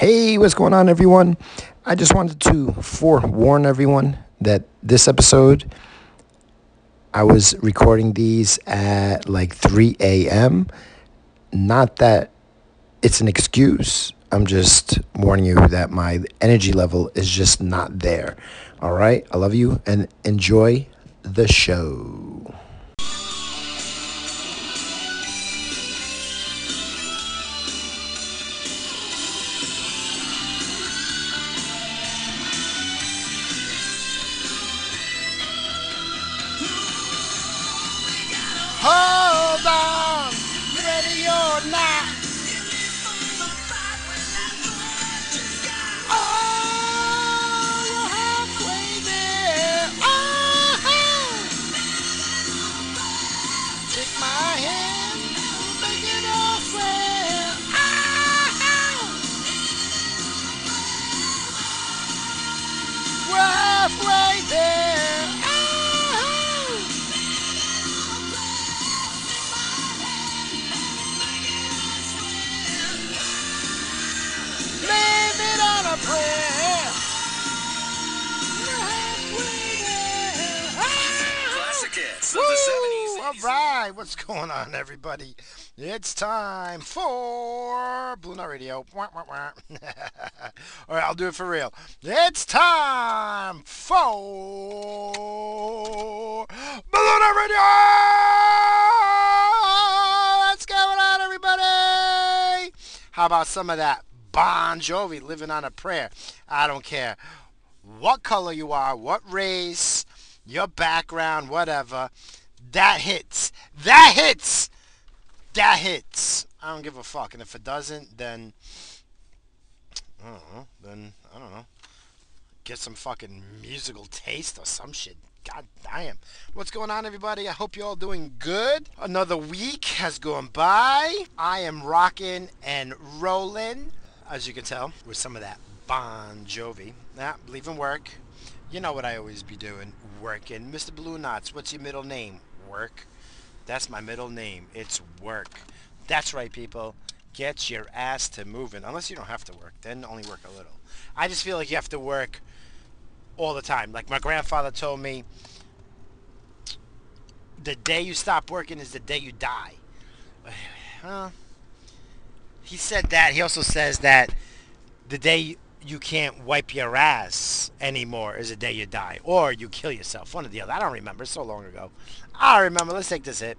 Hey, what's going on, everyone? I just wanted to forewarn everyone that this episode, I was recording these at like 3 a.m. Not that it's an excuse. I'm just warning you that my energy level is just not there. All right? I love you and enjoy the show. Hold on, ready or not. Oh, we're halfway there. Oh, take my hand, we'll make it all fair. Oh, we're halfway there. Oh, leave it on a prayer. We're halfway there. Oh. Classic hits of the 70s. All right, what's going on, everybody? It's time for Blue Knot Radio. Wah, wah, wah. All right, I'll do it for real. It's time for Blue Knot Radio. What's going on, everybody? How about some of that Bon Jovi, Living on a Prayer? I don't care what color you are, what race, your background, whatever. That hits. That hits. That hits. I don't give a fuck. And if it doesn't, then I don't know. I don't know. Get some fucking musical taste or some shit. God damn. What's going on, everybody? I hope you're all doing good. Another week has gone by. I am rocking and rolling, as you can tell, with some of that Bon Jovi. Nah, leaving work. You know what I always be doing. Working. Mr. Blue Knots, what's your middle name? Work. That's my middle name. It's work. That's right, people. Get your ass to moving. Unless you don't have to work. Then only work a little. I just feel like you have to work all the time. Like my grandfather told me, the day you stop working is the day you die. He said that. He also says that the day you can't wipe your ass anymore is the day you die. Or you kill yourself. One or the other. I don't remember. It's so long ago. I remember. Let's take this hit.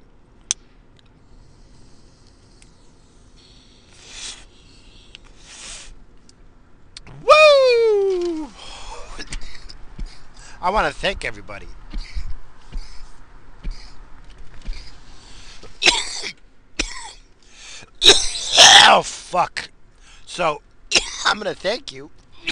Woo! I want to thank everybody. Oh, fuck. So, I'm going to thank you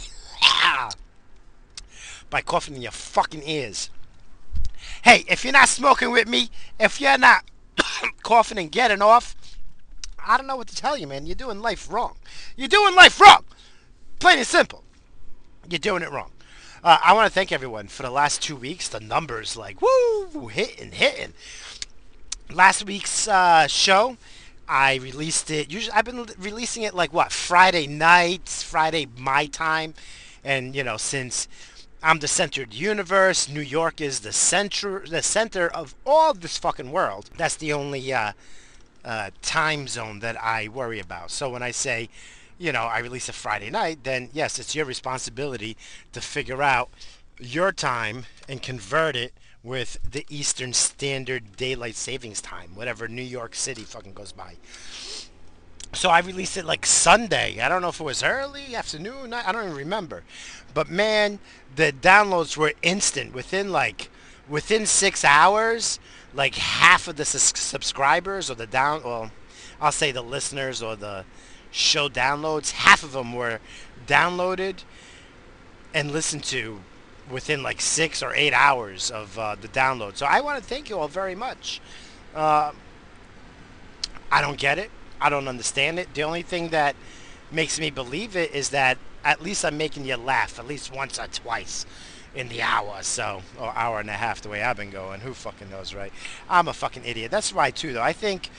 by coughing in your fucking ears. Hey, if you're not smoking with me, if you're not coughing and getting off, I don't know what to tell you, man. You're doing life wrong. You're doing life wrong. Plain and simple. You're doing it wrong. I want to thank everyone for the last 2 weeks. The numbers, like, woo, hitting. Last week's show, I released it. Usually, I've been releasing it like what, Friday nights, Friday my time, and you know, since I'm the center of the universe, New York is the center of all this fucking world. That's the only time zone that I worry about. So when I say, you know, I release a Friday night, then yes, it's your responsibility to figure out your time and convert it with the Eastern Standard Daylight Savings Time, whatever New York City fucking goes by. So I released it like Sunday. I don't know if it was early, afternoon, I don't even remember. But man, the downloads were instant. Within 6 hours, like half of the subscribers or I'll say the listeners or the show downloads, half of them were downloaded and listened to within like 6 or 8 hours of the download. So I want to thank you all very much. I don't get it. I don't understand it. The only thing that makes me believe it is that at least I'm making you laugh at least once or twice in the hour, or hour and a half, the way I've been going. Who fucking knows, right? I'm a fucking idiot. That's right, too, though. I think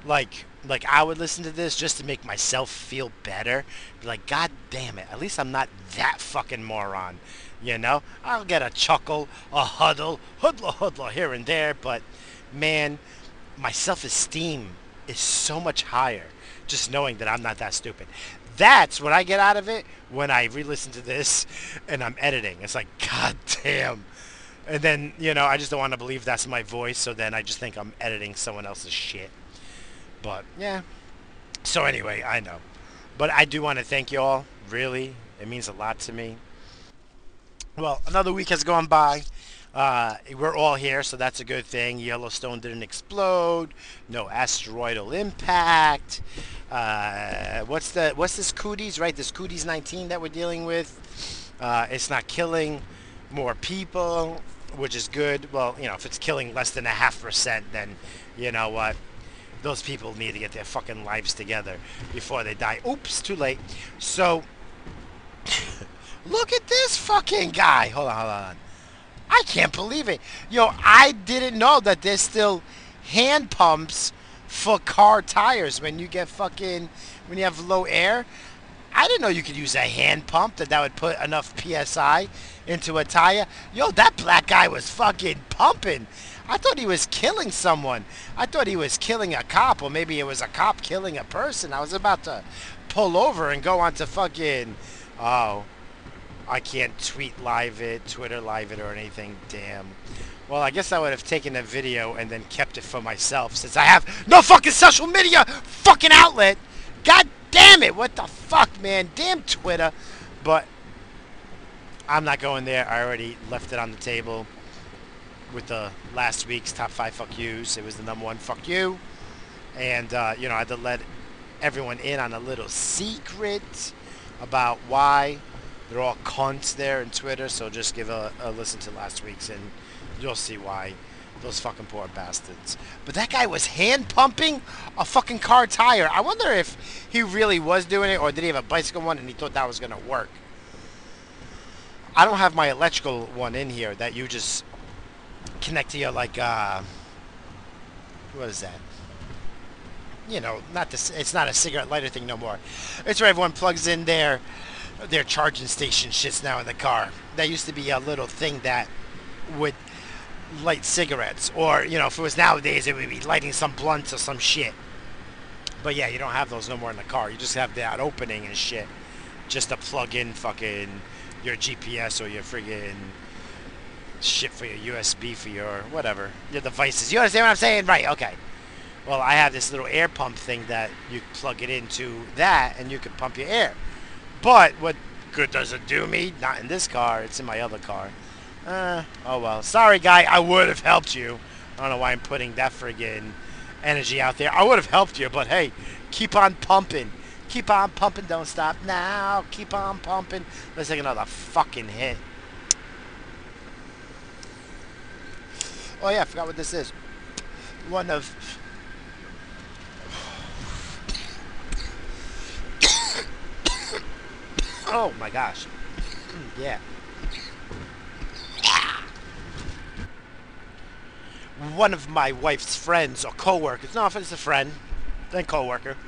Like I would listen to this just to make myself feel better. Be like, God damn it, at least I'm not that fucking moron. You know? I'll get a chuckle, a huddle, hoodla here and there, but man, my self-esteem is so much higher just knowing that I'm not that stupid. That's what I get out of it when I re-listen to this and I'm editing. It's like, God damn. And then, I just don't want to believe that's my voice, so then I just think I'm editing someone else's shit. But, yeah. So anyway, I know. But I do want to thank you all, really. It means a lot to me. Well, another week has gone by. We're all here, so that's a good thing. Yellowstone didn't explode. No asteroidal impact. What's this cooties, right? This cooties 19 that we're dealing with. It's not killing more people, which is good. Well, if it's killing less than 0.5%, then you know what? Those people need to get their fucking lives together before they die. Oops, too late. So, look at this fucking guy. Hold on. I can't believe it. I didn't know that there's still hand pumps for car tires when you have low air. I didn't know you could use a hand pump that would put enough PSI into a tire. That black guy was fucking pumping. I thought he was killing someone. I thought he was killing a cop, or maybe it was a cop killing a person. I was about to pull over and go on to fucking... Oh, I can't Twitter live it or anything. Damn. Well, I guess I would have taken a video and then kept it for myself since I have no fucking social media fucking outlet. God damn it. What the fuck, man? Damn Twitter. But I'm not going there. I already left it on the table with the last week's top 5 fuck yous. It was the number 1 fuck you. And, I had to let everyone in on a little secret about why they're all cunts there in Twitter. So just give a listen to last week's and you'll see why. Those fucking poor bastards. But that guy was hand pumping a fucking car tire. I wonder if he really was doing it, or did he have a bicycle one and he thought that was going to work. I don't have my electrical one in here that you just connect to your, what is that? It's not a cigarette lighter thing no more. It's where everyone plugs in their charging station shits now in the car. That used to be a little thing that would light cigarettes, or if it was nowadays it would be lighting some blunts or some shit. But yeah, you don't have those no more in the car. You just have that opening and shit just to plug in fucking your GPS or your friggin' shit for your USB for your whatever, your devices. You understand what I'm saying? Right, okay. Well, I have this little air pump thing that you plug it into that and you can pump your air. But what good does it do me? Not in this car. It's in my other car. Oh well. Sorry, guy. I would have helped you. I don't know why I'm putting that friggin' energy out there. I would have helped you, but hey, keep on pumping. Keep on pumping. Don't stop now. Keep on pumping. Let's take another fucking hit. Oh yeah, I forgot what this is. One of... Oh my gosh. Yeah. One of my wife's friends or co-workers, no, if it's a friend, then co-worker,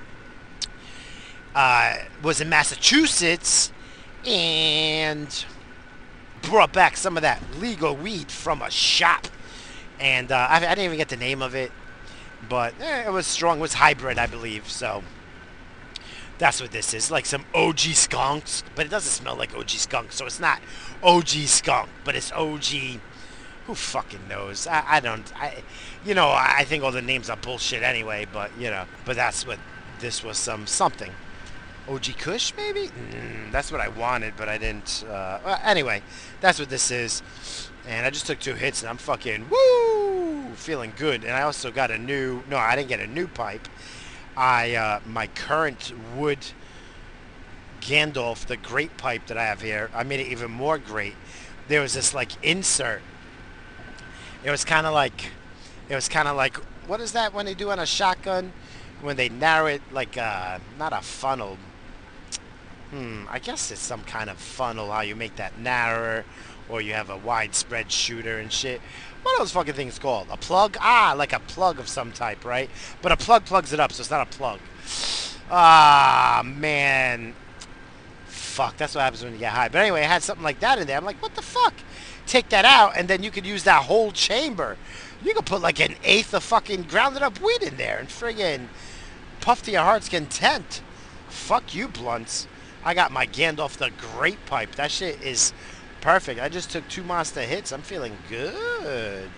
was in Massachusetts and brought back some of that legal weed from a shop. And I didn't even get the name of it, but it was strong. It was hybrid, I believe. So that's what this is, like some OG skunks, but it doesn't smell like OG skunk. So it's not OG skunk, but it's OG. Who fucking knows? I think all the names are bullshit anyway. But but that's what this was. Something. OG Kush, maybe? That's what I wanted, but I didn't. Well, anyway, that's what this is. And I just took 2 hits, and I'm fucking, woo, feeling good. And I also got I didn't get a new pipe. My current wood Gandalf, the great pipe that I have here, I made it even more great. There was this, insert. It was kind of like, what is that when they do on a shotgun? When they narrow it not a funnel. I guess it's some kind of funnel, how you make that narrower or you have a widespread shooter and shit. What are those fucking things called? A plug? Ah, like a plug of some type, right? But a plug plugs it up, so it's not a plug. Ah, man. Fuck, that's what happens when you get high. But anyway, I had something like that in there. I'm like, what the fuck? Take that out, and then you could use that whole chamber. You could put like an eighth of fucking grounded up weed in there and friggin' puff to your heart's content. Fuck you, blunts. I got my Gandalf the Great pipe. That shit is perfect. I just took 2 monster hits. I'm feeling good.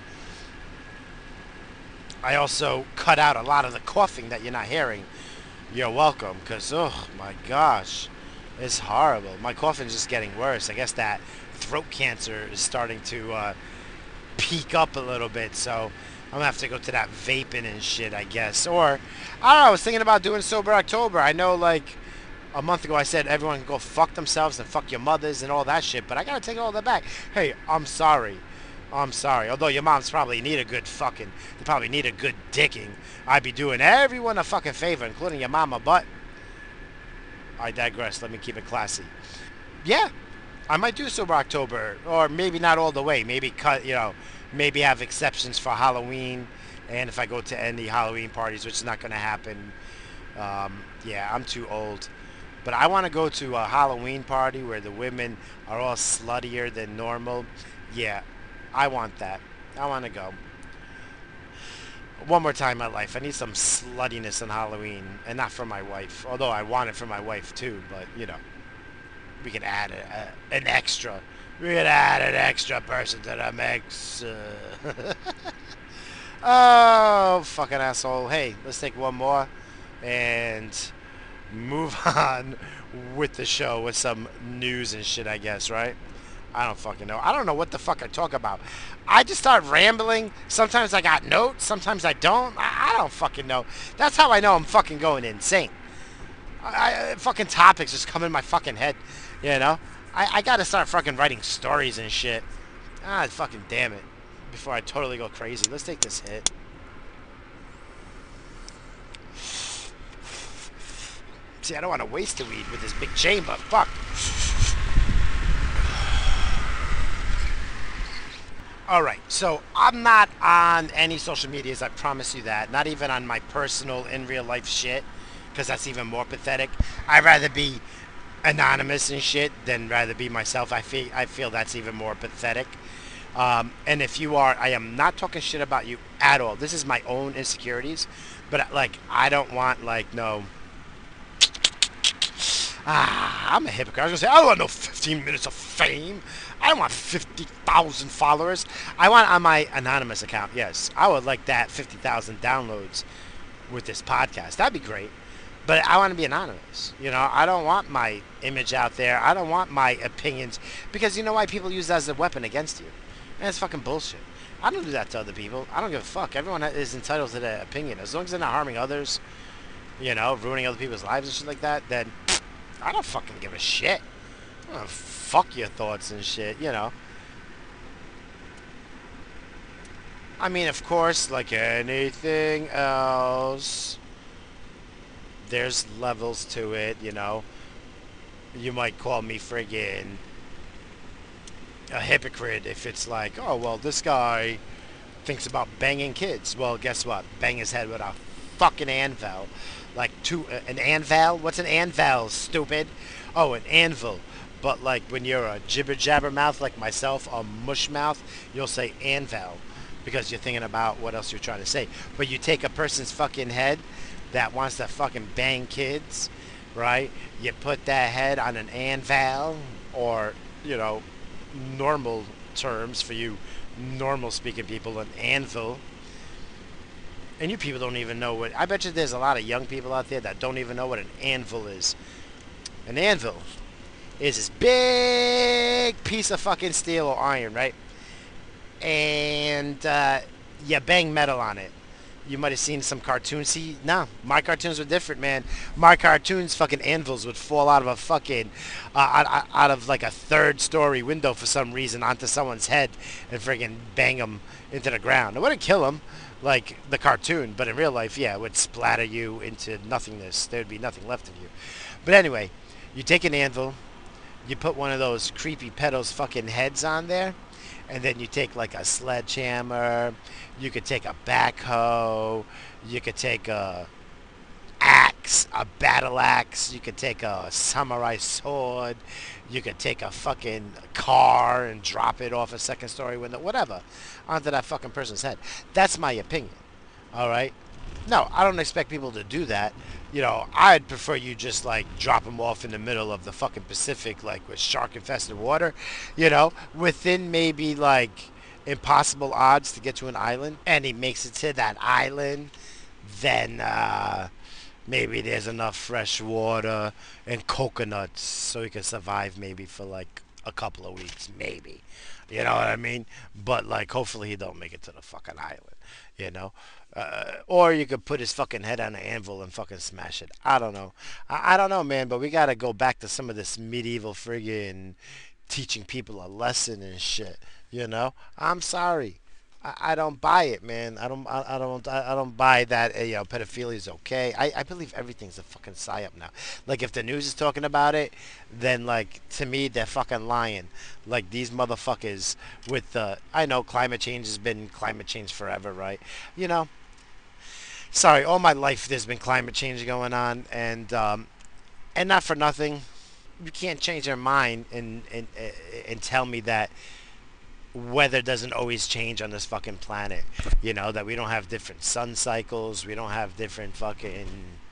I also cut out a lot of the coughing that you're not hearing. You're welcome, because, oh my gosh, it's horrible. My coughing's just getting worse. I guess that throat cancer is starting to peak up a little bit, so I'm gonna have to go to that vaping and shit, I guess. Or, I don't know, I was thinking about doing Sober October. I know, like, a month ago I said everyone can go fuck themselves and fuck your mothers and all that shit, but I gotta take all that back. Hey, I'm sorry. I'm sorry. Although your moms probably need a good fucking, they probably need a good dicking. I'd be doing everyone a fucking favor, including your mama, but I digress. Let me keep it classy. Yeah, I might do Sober October, or maybe not all the way. Maybe cut, maybe have exceptions for Halloween, and if I go to any Halloween parties, which is not going to happen. Yeah, I'm too old. But I want to go to a Halloween party where the women are all sluttier than normal. Yeah, I want that. I want to go. One more time in my life. I need some sluttiness on Halloween, and not for my wife. Although I want it for my wife too, but we could add an extra. We could add an extra person to the mix. Oh, fucking asshole. Hey, let's take one more and move on with the show with some news and shit, I guess, right? I don't fucking know. I don't know what the fuck I talk about. I just start rambling. Sometimes I got notes. Sometimes I don't. I don't fucking know. That's how I know I'm fucking going insane. Fucking topics just come in my fucking head, I gotta start fucking writing stories and shit. Ah, fucking damn it. Before I totally go crazy. Let's take this hit. See, I don't want to waste the weed with this big chamber. Fuck. Alright, so I'm not on any social medias, I promise you that. Not even on my personal, in real life shit, because that's even more pathetic. I'd rather be anonymous and shit than rather be myself. I feel that's even more pathetic. And if you are, I am not talking shit about you at all. This is my own insecurities, but like, I don't want no. I'm a hypocrite. I was going to say, I don't want no 15 minutes of fame. I don't want 50,000 followers. I want on my anonymous account, yes. I would like that 50,000 downloads with this podcast. That'd be great. But I want to be anonymous. I don't want my image out there. I don't want my opinions. Because you know why? People use that as a weapon against you. And it's fucking bullshit. I don't do that to other people. I don't give a fuck. Everyone is entitled to their opinion. As long as they're not harming others, ruining other people's lives and shit like that, then I don't fucking give a shit. I don't fuck your thoughts and shit, I mean, of course, like anything else, there's levels to it, You might call me friggin' a hypocrite if it's like, oh, well, this guy thinks about banging kids. Well, guess what? Bang his head with a fucking anvil. Like an anvil? What's an anvil, stupid? Oh, an anvil. But like when you're a jibber jabber mouth like myself, a mush mouth, you'll say anvil because you're thinking about what else you're trying to say. But you take a person's fucking head that wants to fucking bang kids, right? You put that head on an anvil, or normal terms for you normal speaking people, an anvil. And you people don't even know what... I bet you there's a lot of young people out there that don't even know what an anvil is. An anvil is this big piece of fucking steel or iron, right? And you bang metal on it. You might have seen some cartoons. See, no, my cartoons were different, man. My cartoons, fucking anvils would fall out of a fucking... out of like a third-story window for some reason onto someone's head and friggin' bang them into the ground. It wouldn't kill them like the cartoon, but in real life, yeah, it would splatter you into nothingness. There would be nothing left of you. But anyway, you take an anvil, You put one of those creepy pedals fucking heads on there, and then you take like a sledgehammer, you could take a backhoe, you could take a axe, a battle axe, you could take a samurai sword, you could take a fucking car and drop it off a second story window, whatever, onto that fucking person's head. That's my opinion. All right? No, I don't expect people to do that. You know, I'd prefer you just like drop them off in the middle of the fucking Pacific, like with shark infested water, you know, within maybe like impossible odds to get to an island, and he makes it to that island, then maybe there's enough fresh water and coconuts so he can survive maybe for like a couple of weeks, maybe. You know what I mean? But like, hopefully he don't make it to the fucking island. You know, or you could put his fucking head on an anvil and fucking smash it. I don't know. I don't know, man. But we gotta go back to some of this medieval friggin' teaching people a lesson and shit. You know, I'm sorry. I don't buy it, man. I don't buy that. You know, pedophilia is okay. I believe everything's a fucking psyop now. Like if the news is talking about it, then like to me they're fucking lying. Like these motherfuckers with the. I know climate change has been climate change forever, right? You know, sorry, all my life there's been climate change going on, and not for nothing. You can't change their mind and tell me that weather doesn't always change on this fucking planet. You know, that we don't have different sun cycles, we don't have different fucking,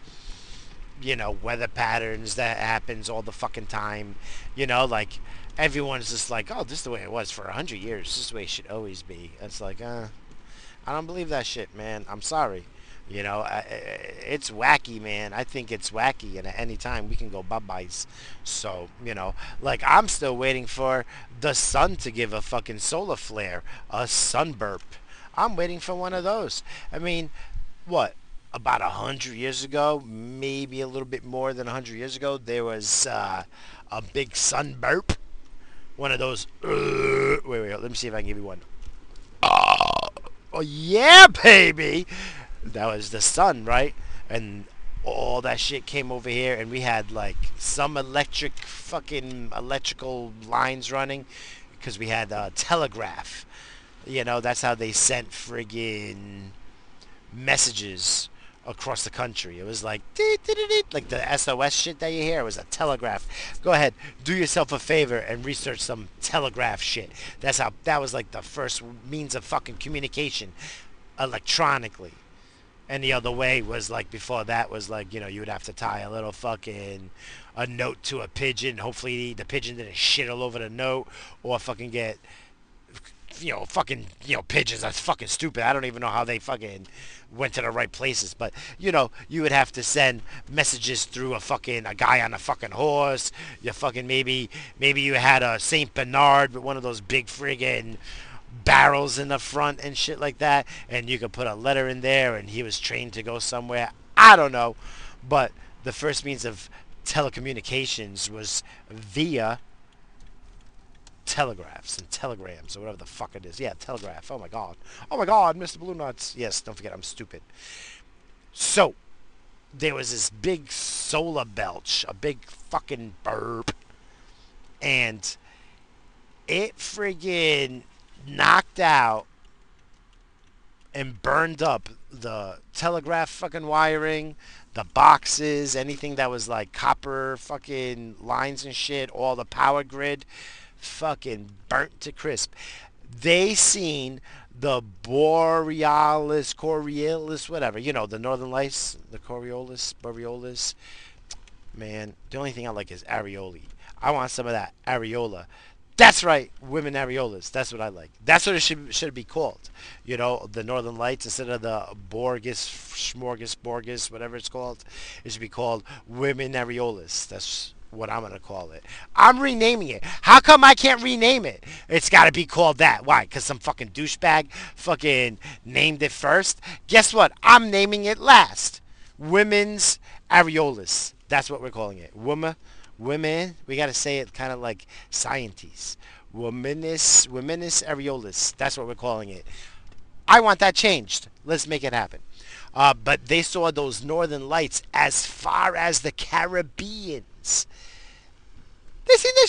you know, weather patterns that happens all the fucking time. You know, like everyone's just like, oh, this is the way it was for 100 years. This is the way it should always be. It's like, I don't believe that shit, man. I'm sorry. You know, it's wacky, man. I think it's wacky, and at any time we can go bye-byes. So, you know, like I'm still waiting for the sun to give a fucking solar flare, a sun burp. I'm waiting for one of those. I mean, what? About 100 years ago, maybe a little bit more than 100 years ago, there was a big sun burp. One of those. Wait. Let me see if I can give you one. Oh yeah, baby. That was the sun, right? And all that shit came over here, and we had like some fucking electrical lines running because we had telegraph. You know, that's how they sent friggin' messages across the country. It was like like the SOS shit that you hear. It was a telegraph. Go ahead, do yourself a favor and research some telegraph shit. That was like the first means of fucking communication electronically. And the other way was like before that was like, you know, you would have to tie a little fucking a note to a pigeon. Hopefully the pigeon didn't shit all over the note or fucking get, you know, fucking, you know, pigeons. That's fucking stupid. I don't even know how they fucking went to the right places. But, you know, you would have to send messages through a guy on a fucking horse. You fucking maybe you had a Saint Bernard with one of those big friggin' barrels in the front and shit like that, and you could put a letter in there and he was trained to go somewhere. I don't know, but the first means of telecommunications was via telegraphs and telegrams or whatever the fuck it is. Yeah, telegraph. Oh my god, Mr. Blue Nuts. Yes, don't forget I'm stupid. So there was this big solar belch, a big fucking burp, and it friggin' knocked out and burned up the telegraph fucking wiring, the boxes, anything that was like copper fucking lines and shit, all the power grid fucking burnt to crisp. They seen the Borealis, whatever, you know, the Northern Lights, the Borealis. Man, the only thing I like is areoli. I want some of that areola. That's right, women areolas. That's what I like. That's what it should be called. You know, the Northern Lights instead of the Borgus, whatever it's called. It should be called women areolas. That's what I'm gonna call it. I'm renaming it. How come I can't rename it? It's gotta be called that. Why? Because some fucking douchebag fucking named it first. Guess what? I'm naming it last. Women's areolas. That's what we're calling it. Women, we gotta say it kind of like scientists. Womenis areolas. That's what we're calling it. I want that changed. Let's make it happen. But they saw those northern lights as far as the Caribbeans. They seen this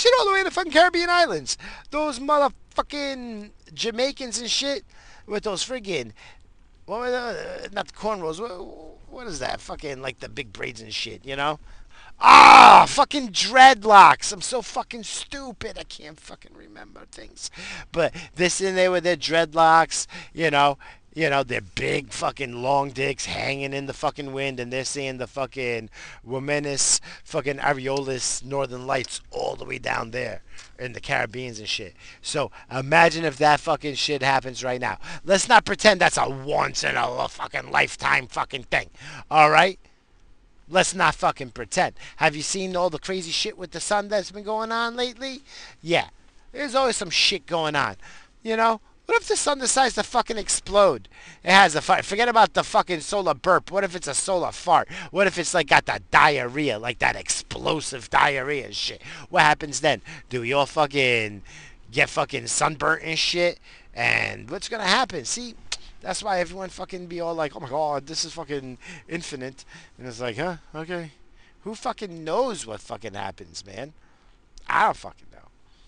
shit all the way to the fucking Caribbean islands. Those motherfucking Jamaicans and shit with those friggin' what were not the cornrows. What is that? Fucking like the big braids and shit, you know? Ah, fucking dreadlocks. I'm so fucking stupid. I can't fucking remember things. But this and they with their dreadlocks, their big fucking long dicks hanging in the fucking wind, and they're seeing the fucking Womenus, fucking Areolis Northern Lights all the way down there in the Caribbeans and shit. So imagine if that fucking shit happens right now. Let's not pretend that's a once in a fucking lifetime fucking thing. All right? Let's not fucking pretend. Have you seen all the crazy shit with the sun that's been going on lately? Yeah. There's always some shit going on. You know? What if the sun decides to fucking explode? It has a fire. Forget about the fucking solar burp. What if it's a solar fart? What if it's like got that diarrhea, like that explosive diarrhea and shit? What happens then? Do we all fucking get fucking sunburnt and shit? And what's gonna happen? See, that's why everyone fucking be all like, oh my god, this is fucking infinite. And it's like, huh? Okay. Who fucking knows what fucking happens, man? I don't fucking know.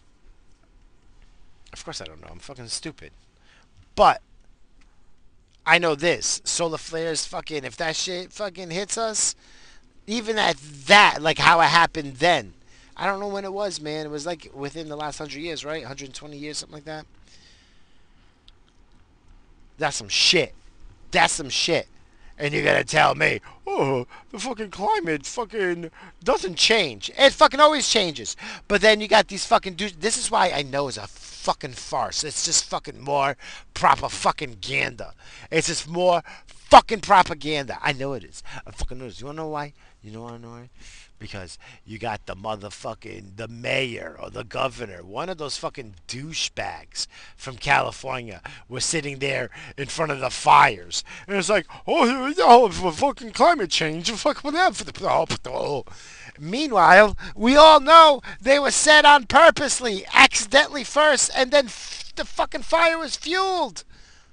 Of course I don't know. I'm fucking stupid. But I know this. Solar flares fucking, if that shit fucking hits us, even at that, like how it happened then. I don't know when it was, man. It was like within the last 100 years, right? 120 years, something like that. That's some shit. That's some shit. And you're gonna tell me, oh, the fucking climate fucking doesn't change. It fucking always changes. But then you got these fucking dudes. This is why I know it's a fucking farce. It's just fucking more proper fucking ganda. It's just more fucking propaganda. I know it is. I fucking know it is. You wanna know why? You know why? Because you got the mayor or the governor, one of those fucking douchebags from California was sitting there in front of the fires. And it's like, for fucking climate change, fuck with that. Meanwhile, we all know they were set on purposely, accidentally first, and then the fucking fire was fueled.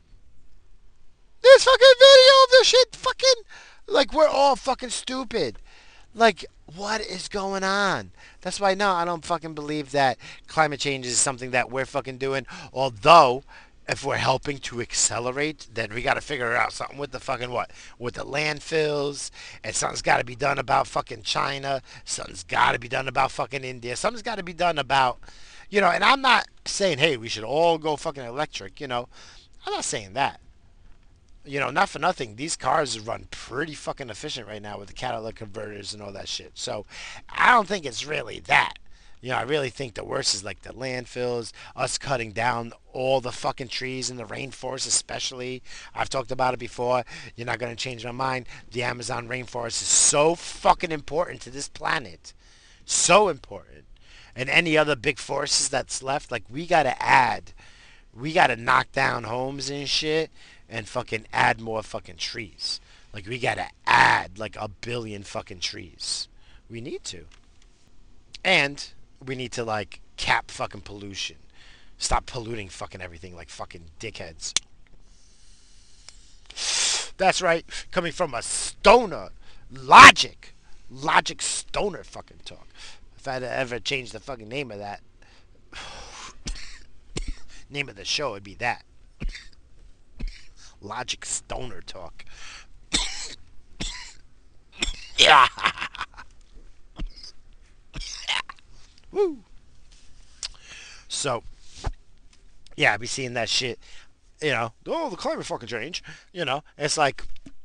There's fucking video of this shit fucking, like we're all fucking stupid. Like, what is going on? That's why, no, I don't fucking believe that climate change is something that we're fucking doing. Although, if we're helping to accelerate, then we got to figure out something with the fucking what? With the landfills. And something's got to be done about fucking China. Something's got to be done about fucking India. Something's got to be done about, and I'm not saying, hey, we should all go fucking electric, I'm not saying that. Not for nothing, these cars run pretty fucking efficient right now with the catalytic converters and all that shit. So I don't think it's really that. I really think the worst is like the landfills, us cutting down all the fucking trees in the rainforest especially. I've talked about it before. You're not going to change my mind. The Amazon rainforest is so fucking important to this planet. So important. And any other big forests that's left, like we got to knock down homes and shit and fucking add more fucking trees. Like, we gotta add like 1 billion fucking trees. We need to. And we need to, like, cap fucking pollution. Stop polluting fucking everything like fucking dickheads. That's right. Coming from a stoner. Logic stoner fucking talk. If I had to ever change the fucking name of that, name of the show would be that. Logic stoner talk. Yeah. Woo. So, yeah, I be seeing that shit. Oh, the climate fucking change. It's like,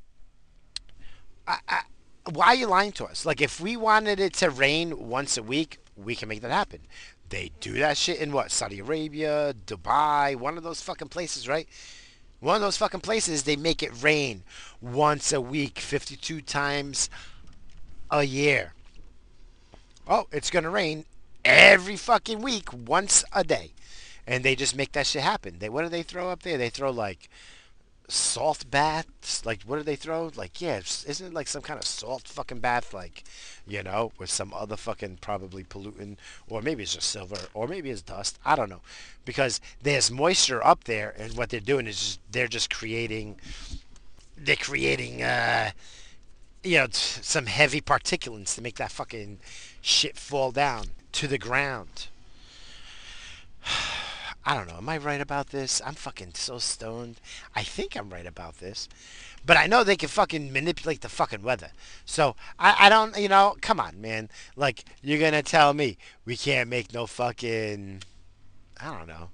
why are you lying to us? Like, if we wanted it to rain once a week, we can make that happen. They do that shit in what? Saudi Arabia, Dubai, one of those fucking places, right? One of those fucking places, they make it rain once a week, 52 times a year. Oh, it's going to rain every fucking week, once a day. And they just make that shit happen. What do they throw up there? They throw, like, salt baths. Like, what do they throw? Like, yeah, isn't it like some kind of salt fucking bath? Like, with some other fucking probably pollutant. Or maybe it's just silver. Or maybe it's dust. I don't know. Because there's moisture up there. And what they're doing is they're just creating... They're creating, some heavy particulates to make that fucking shit fall down to the ground. I don't know. Am I right about this? I'm fucking so stoned. I think I'm right about this. But I know they can fucking manipulate the fucking weather. So I don't, come on, man. Like, you're going to tell me we can't make no fucking, I don't know.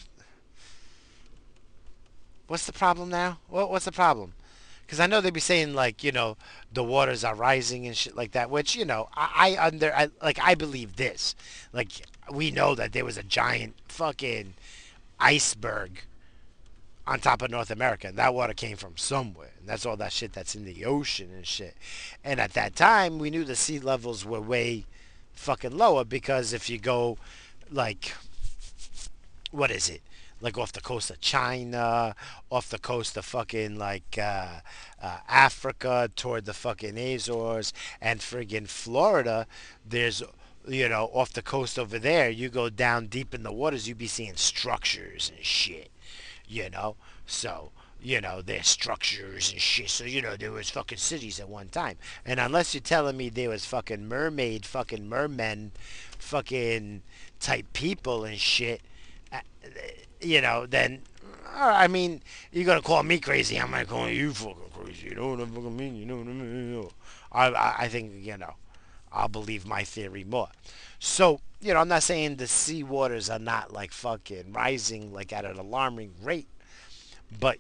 What's the problem now? What's the problem? Because I know they be saying like the waters are rising and shit like that, which I believe this. Like we know that there was a giant fucking iceberg on top of North America, and that water came from somewhere, and that's all that shit that's in the ocean and shit. And at that time, we knew the sea levels were way fucking lower because if you go like what is it? Like off the coast of China, off the coast of fucking like Africa toward the fucking Azores and friggin' Florida, there's off the coast over there, you go down deep in the waters, you be seeing structures and shit, you know. So there's structures and shit. So there was fucking cities at one time, and unless you're telling me there was fucking mermen, fucking type people and shit, uh, then I mean, you're gonna call me crazy. I'm not calling you fucking crazy. You know what I fucking mean? You know what I mean? I think I'll believe my theory more. So I'm not saying the sea waters are not like fucking rising like at an alarming rate, but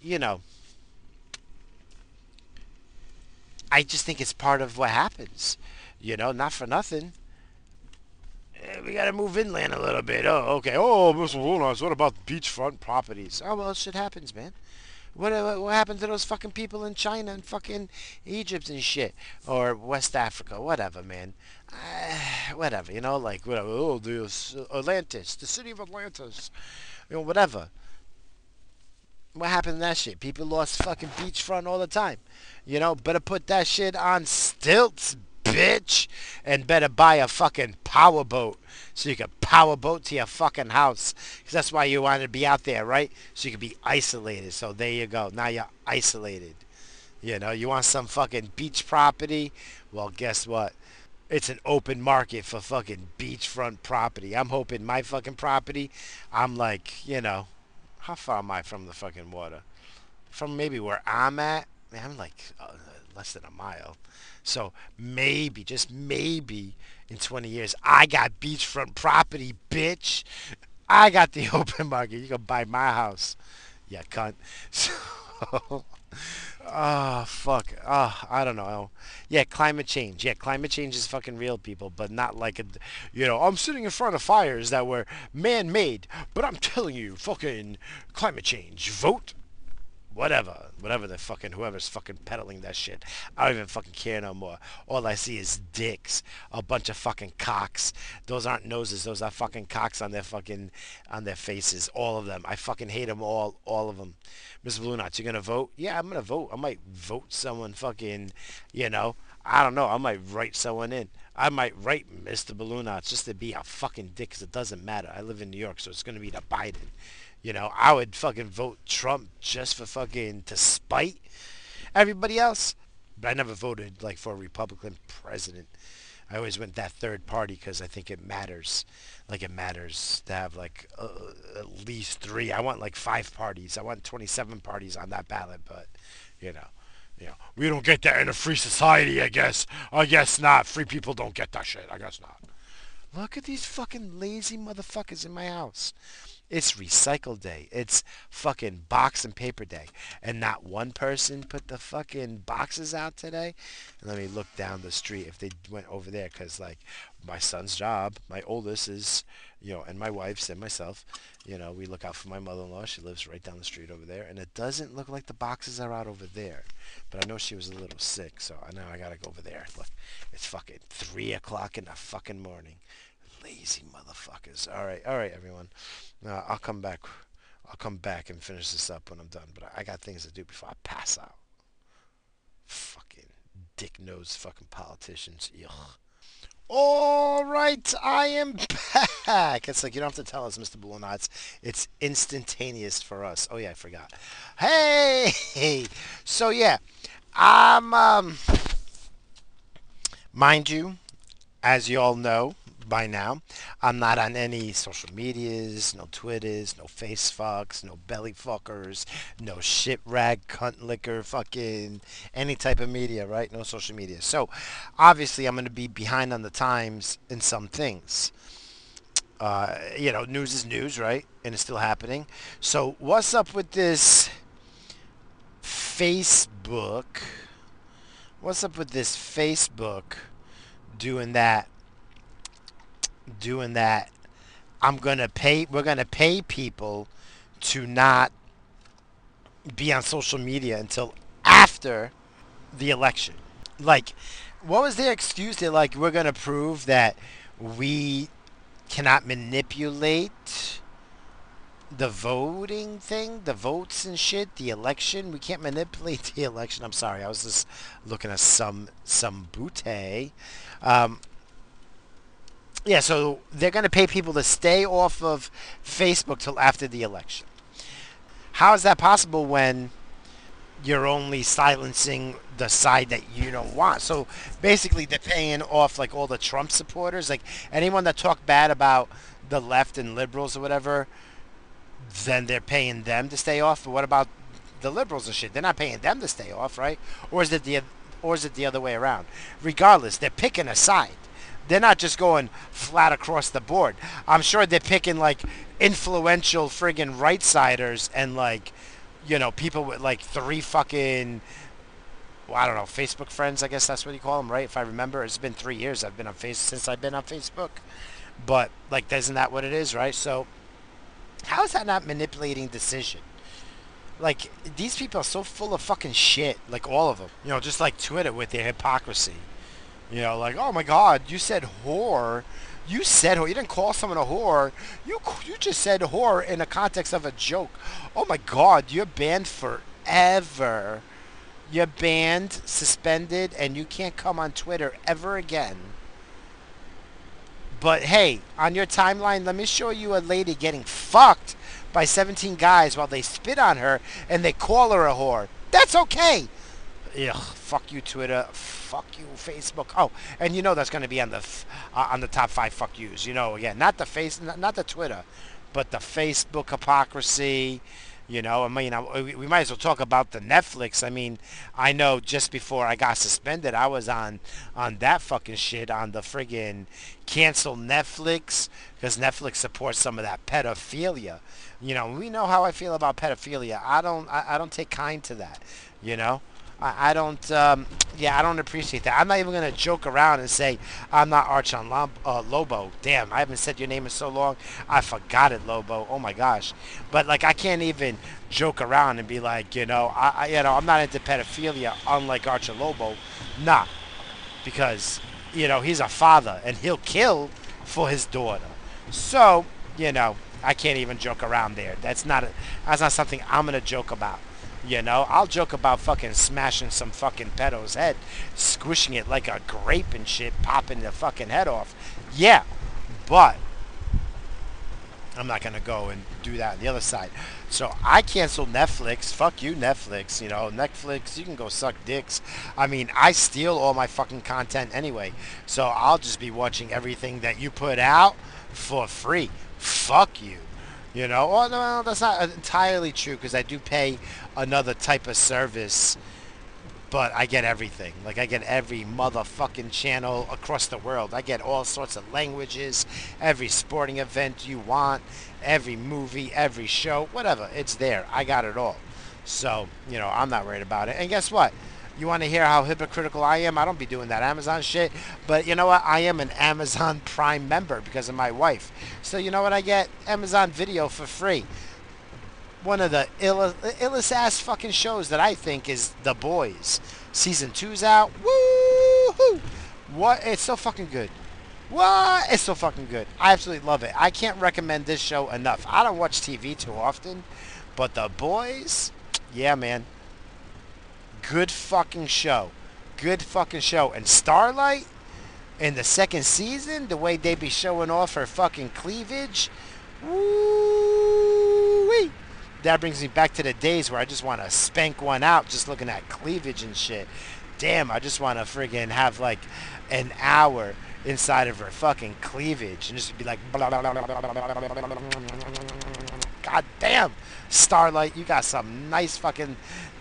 I just think it's part of what happens. Not for nothing. We gotta move inland a little bit. Oh, okay. Oh, Mr. Woolnots, what about beachfront properties? Oh, well, shit happens, man. What happened to those fucking people in China and fucking Egypt and shit, or West Africa, whatever, man. Whatever, like whatever. Oh, the Atlantis, the city of Atlantis, whatever. What happened to that shit? People lost fucking beachfront all the time. Better put that shit on stilts, bitch, and better buy a fucking powerboat so you can powerboat to your fucking house. Because that's why you want to be out there, right? So you can be isolated. So there you go. Now you're isolated. You want some fucking beach property? Well, guess what? It's an open market for fucking beachfront property. I'm hoping my fucking property, I'm like, how far am I from the fucking water? From maybe where I'm at, man, I'm like less than a mile. So maybe, just maybe, in 20 years, I got beachfront property, bitch. I got the open market. You can buy my house. Yeah, cunt. So, oh, fuck. Oh, I don't know. Yeah, climate change. Yeah, climate change is fucking real, people, but not like I'm sitting in front of fires that were man-made, but I'm telling you, fucking climate change. Vote whatever the fucking whoever's fucking peddling that shit. I don't even fucking care no more. All I see is dicks, a bunch of fucking cocks. Those aren't noses, those are fucking cocks on their faces. All of them. I fucking hate them all of them. Mr. Blue Knots, you gonna vote? Yeah, I'm gonna vote. I might vote someone fucking, I don't know. I might write someone in. I might write Mr. Balloonauts just to be a fucking dick, 'cause it doesn't matter. I live in New York, so it's gonna be the Biden. I would fucking vote Trump just for fucking to spite everybody else. But I never voted like for a Republican president. I always went that third party because I think it matters. Like it matters to have like at least three. I want like 5 parties. I want 27 parties on that ballot. But you know, we don't get that in a free society. I guess. I guess not. Free people don't get that shit. I guess not. Look at these fucking lazy motherfuckers in my house. It's recycle day. It's fucking box and paper day. And not one person put the fucking boxes out today. And let me look down the street if they went over there. Because, like, my son's job, my oldest is, and my wife's and myself, we look out for my mother-in-law. She lives right down the street over there. And it doesn't look like the boxes are out over there. But I know she was a little sick. So I know I got to go over there. Look, it's fucking 3 o'clock in the fucking morning. Lazy motherfuckers. All right, everyone. I'll come back. I'll come back and finish this up when I'm done. But I got things to do before I pass out. Fucking dick nose fucking politicians. Ugh. All right, I am back. It's like you don't have to tell us, Mr. Blue Knots. It's instantaneous for us. Oh yeah, I forgot. Hey, so yeah, I'm mind you, as you all know, by now. I'm not on any social medias, no Twitters, no face fucks, no belly fuckers, no shit rag, cunt liquor, fucking any type of media, right? No social media. So obviously I'm going to be behind on the times in some things. News is news, right? And it's still happening. So what's up with this Facebook? What's up with this Facebook doing that? Doing that we're gonna pay people to not be on social media until after the election. Like, what was their excuse? They're like, we're gonna prove that we cannot manipulate the voting thing, the votes and shit, the election. We can't manipulate the election. I'm sorry, I was just looking at some bootay. Um, yeah, so they're going to pay people to stay off of Facebook till after the election. How is that possible when you're only silencing the side that you don't want? So basically, they're paying off like all the Trump supporters, like anyone that talked bad about the left and liberals or whatever. Then they're paying them to stay off. But what about the liberals and shit? They're not paying them to stay off, right? Or is it the other way around? Regardless, they're picking a side. They're not just going flat across the board. I'm sure they're picking like influential friggin' right-siders and like, people with like three fucking, well, I don't know, Facebook friends, I guess that's what you call them, right? If I remember, it's been 3 years since I've been on Facebook. But like, isn't that what it is, right? So how is that not manipulating decision? Like, these people are so full of fucking shit, like all of them. Just like Twitter with their hypocrisy. Like, oh my God, you said whore. You said whore. You didn't call someone a whore. You just said whore in the context of a joke. Oh my God, you're banned forever. You're banned, suspended, and you can't come on Twitter ever again. But hey, on your timeline, let me show you a lady getting fucked by 17 guys while they spit on her and they call her a whore. That's okay. Ugh, fuck you, Twitter. Fuck you, Facebook. Oh, and that's going to be on the top 5 fuck yous. Again, not the Twitter, but the Facebook hypocrisy. We might as well talk about the Netflix. I mean, I know just before I got suspended, I was on that fucking shit on the friggin' cancel Netflix because Netflix supports some of that pedophilia. We know how I feel about pedophilia. I don't take kind to that. I don't, I don't appreciate that. I'm not even going to joke around and say I'm not Archon Lobo. Damn, I haven't said your name in so long. I forgot it, Lobo. Oh my gosh. But like, I can't even joke around and be like, I'm not into pedophilia, unlike Archon Lobo. Nah, because he's a father and he'll kill for his daughter. So, I can't even joke around there. That's not something I'm gonna joke about. I'll joke about fucking smashing some fucking pedo's head, squishing it like a grape and shit, popping the fucking head off. Yeah, but I'm not gonna go and do that on the other side. So I canceled Netflix. Fuck you, Netflix. Netflix, you can go suck dicks. I mean, I steal all my fucking content anyway. So I'll just be watching everything that you put out for free. Fuck you. Oh, no, that's not entirely true because I do pay another type of service, but I get everything. Like, I get every motherfucking channel across the world. I get all sorts of languages, every sporting event you want, every movie, every show, whatever. It's there. I got it all. So, I'm not worried about it. And guess what? You want to hear how hypocritical I am? I don't be doing that Amazon shit. But you know what? I am an Amazon Prime member because of my wife. So you know what? I get Amazon Video for free. One of the illest ass fucking shows that I think is The Boys. Season 2's out. Woo-hoo! What? It's so fucking good. What? It's so fucking good. I absolutely love it. I can't recommend this show enough. I don't watch TV too often. But The Boys, yeah, man. Good fucking show. Good fucking show. And Starlight, in the second season, the way they be showing off her fucking cleavage. Woo-wee. That brings me back to the days where I just want to spank one out just looking at cleavage and shit. Damn, I just want to friggin' have like an hour inside of her fucking cleavage and just be like, blah, blah, blah, blah, blah, blah, blah, blah, blah, blah, blah. God damn, Starlight, you got some nice fucking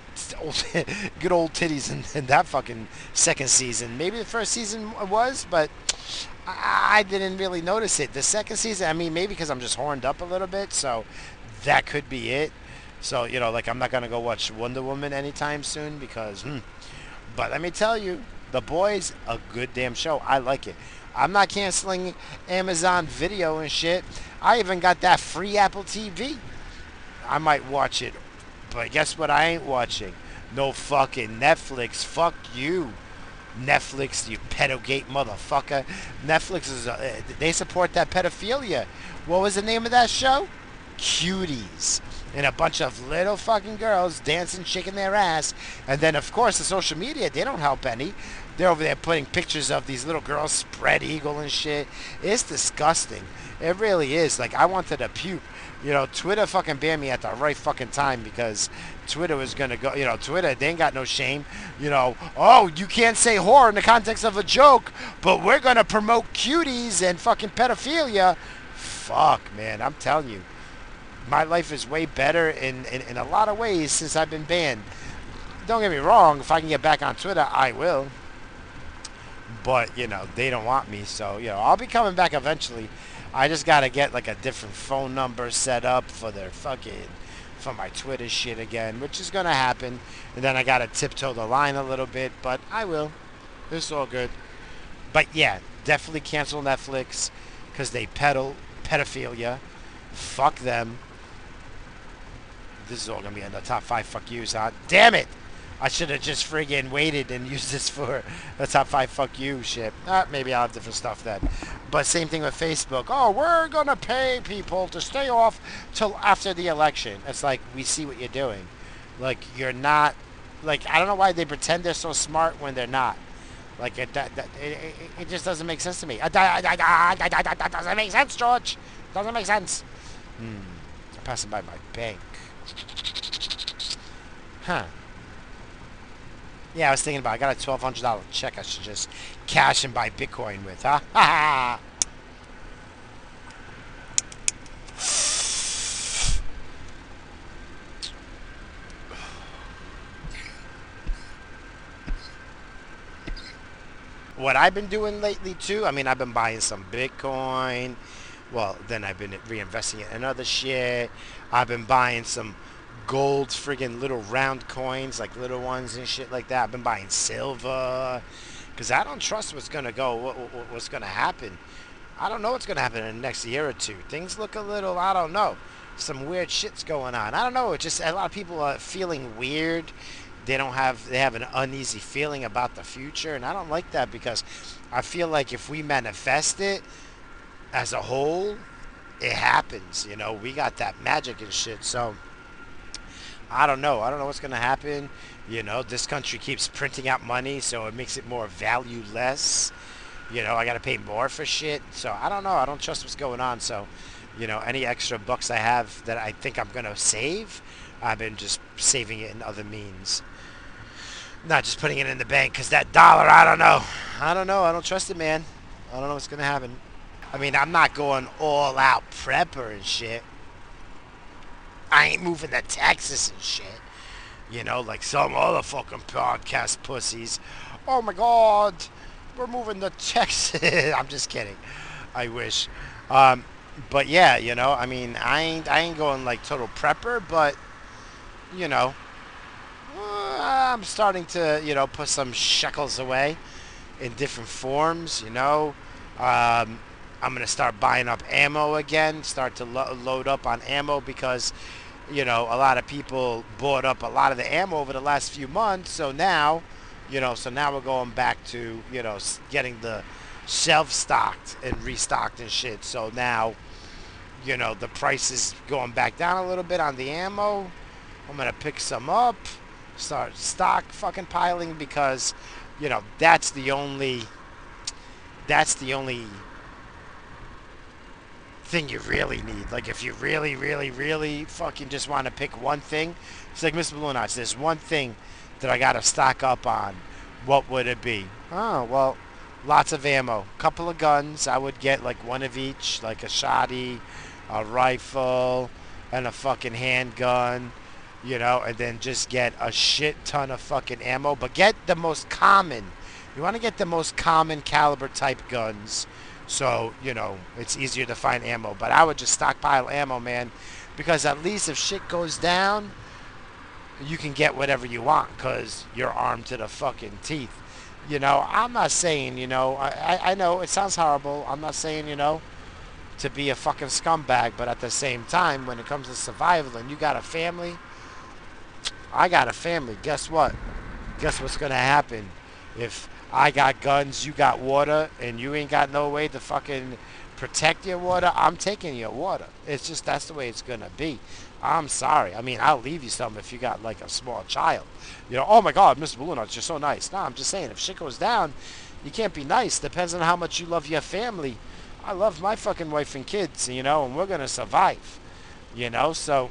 good old titties in that fucking second season. Maybe the first season was, but I didn't really notice it. The second season, I mean, maybe because I'm just horned up a little bit, so that could be it. So, you know, like I'm not going to go watch Wonder Woman anytime soon because, But let me tell you, The Boys, a good damn show. I like it. I'm not canceling Amazon Video and shit. I even got that free Apple TV. I might watch it. But guess what I ain't watching? No fucking Netflix. Fuck you. Netflix, you pedogate motherfucker. Netflix is, they support that pedophilia. What was the name of that show? Cuties. And a bunch of little fucking girls dancing, shaking their ass. And then, of course, the social media, they don't help any. They're over there putting pictures of these little girls spread eagle and shit. It's disgusting. It really is. Like, I wanted to puke. You know, Twitter fucking banned me at the right fucking time because Twitter was going to go, you know, Twitter, they ain't got no shame. You know, oh, you can't say whore in the context of a joke, but we're going to promote cuties and fucking pedophilia. Fuck, man, I'm telling you. My life is way better in a lot of ways since I've been banned. Don't get me wrong, if I can get back on Twitter, I will. But, you know, they don't want me, so, you know, I'll be coming back eventually. I just gotta get, like, a different phone number set up for for my Twitter shit again, which is gonna happen. And then I gotta tiptoe the line a little bit, but I will. It's all good. But, yeah, definitely cancel Netflix, because they peddle pedophilia. Fuck them. This is all gonna be in the top 5 fuck yous, huh? Damn it! I should have just friggin' waited and used this for the top 5 fuck you shit. Maybe I'll have different stuff then. But same thing with Facebook. Oh, we're gonna pay people to stay off till after the election. It's like, we see what you're doing. Like, you're not... Like, I don't know why they pretend they're so smart when they're not. Like, it just doesn't make sense to me. It doesn't make sense, George. Doesn't make sense. I'm passing by my bank. Huh. Yeah, I was thinking about, I got a $1,200 check I should just cash and buy Bitcoin with, huh? Ha ha! What I've been doing lately, too, I mean, I've been buying some Bitcoin. Well, then I've been reinvesting it in other shit. I've been buying some gold friggin' little round coins, like little ones and shit like that. I've been buying silver because I don't trust what's gonna go, what's gonna happen. I don't know what's gonna happen in the next year or two. Things look a little, I don't know. Some weird shit's going on. I don't know. It's just a lot of people are feeling weird. They have an uneasy feeling about the future, and I don't like that because I feel like if we manifest it as a whole, it happens. You know, we got that magic and shit. So I don't know. I don't know what's going to happen. You know, this country keeps printing out money, so it makes it more valueless. You know, I got to pay more for shit. So I don't know. I don't trust what's going on. So, you know, any extra bucks I have that I think I'm going to save, I've been just saving it in other means. Not just putting it in the bank, because that dollar, I don't know. I don't know. I don't trust it, man. I don't know what's going to happen. I mean, I'm not going all out prepper and shit. I ain't moving to Texas and shit. You know, like some other fucking podcast pussies. Oh my God, we're moving to Texas. I'm just kidding. I wish. But yeah, you know, I mean, I ain't going like total prepper, but you know, I'm starting to, you know, put some shekels away in different forms. You know, I'm gonna start buying up ammo again. Start to load up on ammo because, you know, a lot of people bought up a lot of the ammo over the last few months. So now, you know, now we're going back to, you know, getting the shelf stocked and restocked and shit. So now, you know, the price is going back down a little bit on the ammo. I'm going to pick some up, start stock fucking piling because, you know, that's the only thing you really need. Like, if you really, really, really fucking just want to pick one thing, it's like Mr. Blue Knots, there's one thing that I got to stock up on. What would it be? Oh, well, Lots of ammo. Couple of guns. I would get like one of each, like a shotty, a rifle, and a fucking handgun. And then just get a shit ton of fucking ammo. But get the most common. You want to get the most common caliber type guns. So, it's easier to find ammo. But I would just stockpile ammo, man. Because at least if shit goes down, you can get whatever you want because you're armed to the fucking teeth. I'm not saying, I know it sounds horrible. I'm not saying, to be a fucking scumbag, but at the same time, when it comes to survival and you got a family, I got a family. Guess what? Guess what's going to happen? If I got guns, you got water, and you ain't got no way to fucking protect your water, I'm taking your water. It's just that's the way it's going to be. I'm sorry. I mean, I'll leave you some if you got like a small child. Oh my God, Mr. Balloon Nuts, you're so nice. No, I'm just saying, if shit goes down, you can't be nice. Depends on how much you love your family. I love my fucking wife and kids, and we're going to survive. So,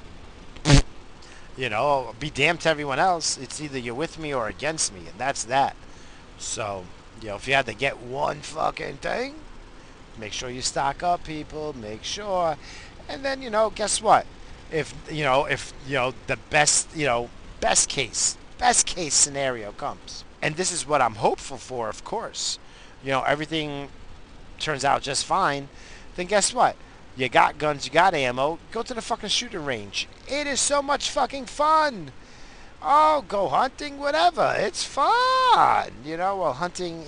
be damned to everyone else. It's either you're with me or against me, and that's that. So, if you had to get one fucking thing, make sure you stock up, people. Make sure. And then, guess what? If the best case scenario comes, and this is what I'm hopeful for, of course. Everything turns out just fine. Then guess what? You got guns, you got ammo. Go to the fucking shooting range. It is so much fucking fun. Oh, go hunting, whatever. It's fun. Well, hunting,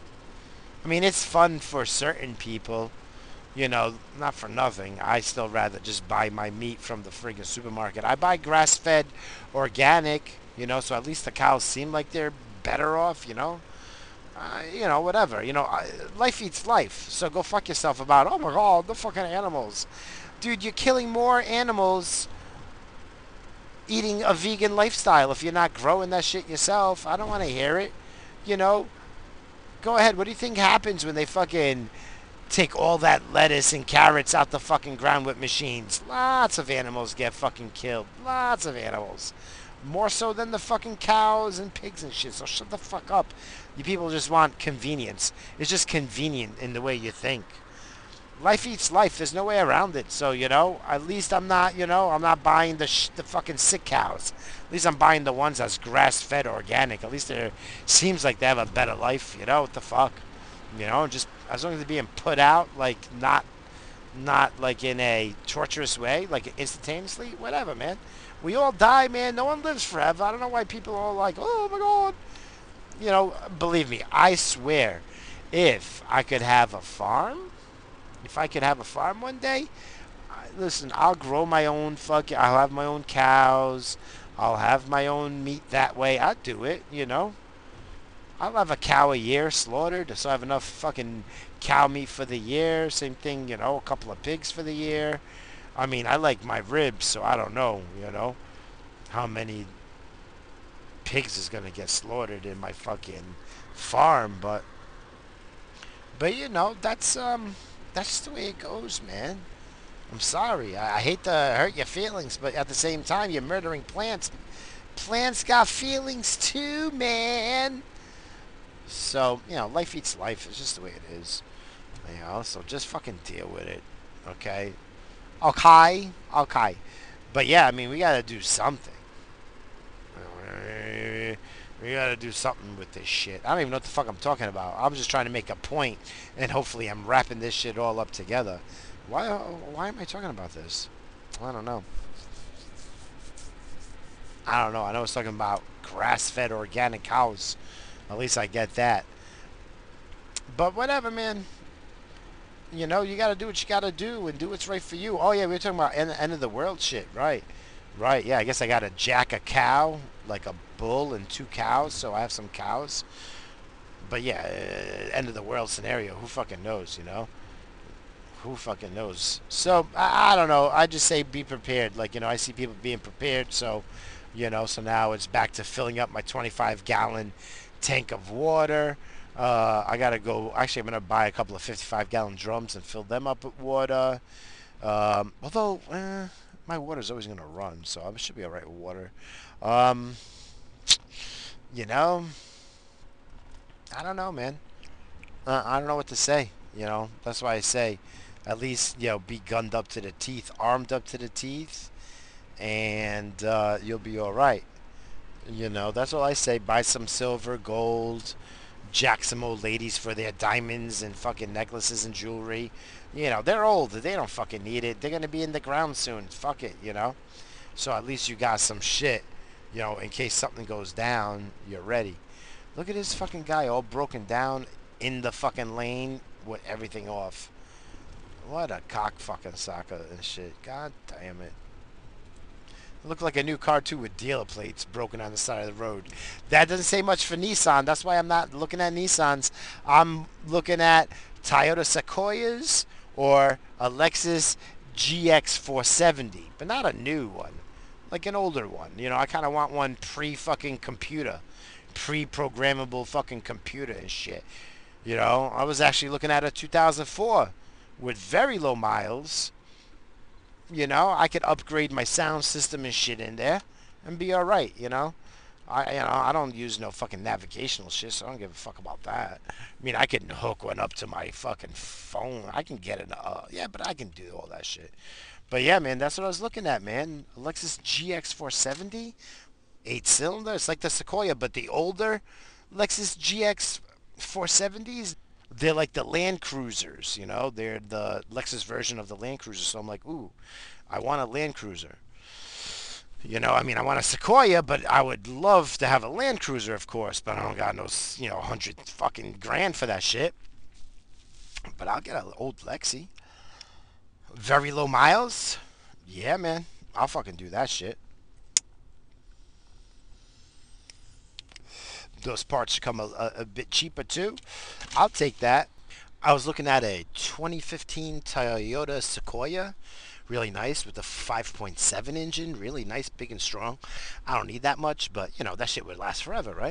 I mean, it's fun for certain people. Not for nothing. I still rather just buy my meat from the friggin' supermarket. I buy grass-fed organic, so at least the cows seem like they're better off. Whatever. Life eats life. So go fuck yourself about, oh my God, the fucking animals. Dude, you're killing more animals eating a vegan lifestyle if you're not growing that shit yourself. I don't want to hear it. You know, go ahead. What do you think happens when they fucking take all that lettuce and carrots out the fucking ground with machines? Lots of animals get fucking killed. Lots of animals. More so than the fucking cows and pigs and shit. So shut the fuck up. You people just want convenience. It's just convenient in the way you think. Life eats life. There's no way around it. So, at least I'm not, I'm not buying the fucking sick cows. At least I'm buying the ones that's grass-fed organic. At least it seems like they have a better life. What the fuck? Just as long as they're being put out, like not like in a torturous way, like instantaneously, whatever, man. We all die, man. No one lives forever. I don't know why people are all like, oh my God. Believe me, I swear, if I could have a farm, one day, listen, I'll grow my own I'll have my own cows. I'll have my own meat that way. I'd do it. I'll have a cow a year slaughtered, so I have enough fucking cow meat for the year. Same thing, a couple of pigs for the year. I mean, I like my ribs, so I don't know, how many pigs is gonna get slaughtered in my fucking farm, but that's just the way it goes, man. I'm sorry. I hate to hurt your feelings, but at the same time, you're murdering plants. Plants got feelings too, man. So, life eats life. It's just the way it is. So just fucking deal with it. Okay? Okay? Okay. But yeah, I mean, we gotta do something. We gotta do something with this shit. I don't even know what the fuck I'm talking about. I'm just trying to make a point, and hopefully I'm wrapping this shit all up together. Why am I talking about this? I don't know. I know I was talking about grass-fed organic cows. At least I get that. But whatever, man. You gotta do what you gotta do and do what's right for you. Oh yeah, we were talking about end of the world shit, right? Right, yeah, I guess I gotta jack a cow, like a bull and 2 cows, so I have some cows. But yeah, end of the world scenario, who fucking knows? Who fucking knows? So, I don't know, I just say be prepared. Like, I see people being prepared, so, so now it's back to filling up my 25-gallon tank of water. I gotta go, actually I'm gonna buy a couple of 55-gallon drums and fill them up with water. Although, my water's always gonna run, so I should be alright with water. You know, I don't know, man. I don't know what to say. You know, that's why I say, at least be gunned up to the teeth, armed up to the teeth, and you'll be all right. That's all I say. Buy some silver, gold, jack some old ladies for their diamonds and fucking necklaces and jewelry. They're old. They don't fucking need it. They're gonna be in the ground soon. Fuck it. So at least you got some shit. In case something goes down, you're ready. Look at this fucking guy all broken down in the fucking lane with everything off. What a cock fucking sucker and shit. God damn it. Looked like a new car too with dealer plates broken on the side of the road. That doesn't say much for Nissan. That's why I'm not looking at Nissans. I'm looking at Toyota Sequoias or a Lexus GX 470, but not a new one, like an older one. I kind of want one pre-fucking computer, pre-programmable fucking computer and shit. I was actually looking at a 2004 with very low miles. I could upgrade my sound system and shit in there and be all right. I don't use no fucking navigational shit, so I don't give a fuck about that. I mean, I can hook one up to my fucking phone. I can get it. Yeah, but I can do all that shit. But yeah, man, that's what I was looking at, man. Lexus GX 470, 8-cylinder. It's like the Sequoia, but the older Lexus GX 470s. They're like the Land Cruisers, They're the Lexus version of the Land Cruiser. So I'm like, ooh, I want a Land Cruiser. I mean, I want a Sequoia, but I would love to have a Land Cruiser, of course. But I don't got no, 100 fucking grand for that shit. But I'll get an old Lexi. Very low miles. Yeah, man. I'll fucking do that shit. Those parts should come a bit cheaper too. I'll take that. I was looking at a 2015 Toyota Sequoia. Really nice with the 5.7 engine. Really nice, big and strong. I don't need that much, but that shit would last forever, right?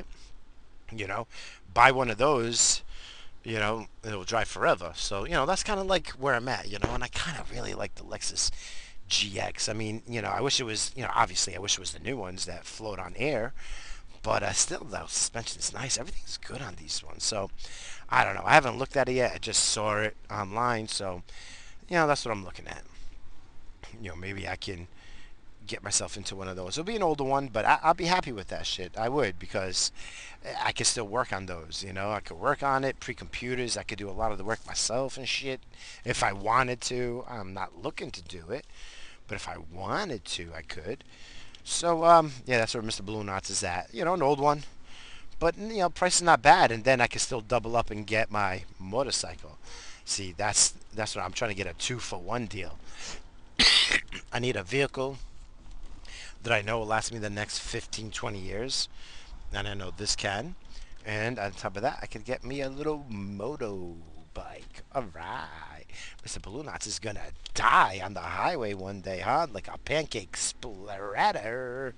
Buy one of those, it'll drive forever. So, that's kind of like where I'm at, and I kind of really like the Lexus GX. I mean, I wish it was, obviously I wish it was the new ones that float on air. But still, the suspension's nice. Everything's good on these ones. So, I don't know. I haven't looked at it yet. I just saw it online. So, that's what I'm looking at. Maybe I can get myself into one of those. It'll be an older one, but I'll be happy with that shit. I would, because I can still work on those. I could work on it, pre-computers. I could do a lot of the work myself and shit if I wanted to. I'm not looking to do it, but if I wanted to, I could. So, yeah, that's where Mr. Balloon Knots is at. An old one. But, price is not bad. And then I can still double up and get my motorcycle. See, that's what I'm trying to get, a 2-for-1 deal. I need a vehicle that I know will last me the next 15, 20 years. And I know this can. And on top of that, I could get me a little moto bike. All right. Mr. Balloon Knots is gonna die on the highway one day, huh? Like a pancake splatter.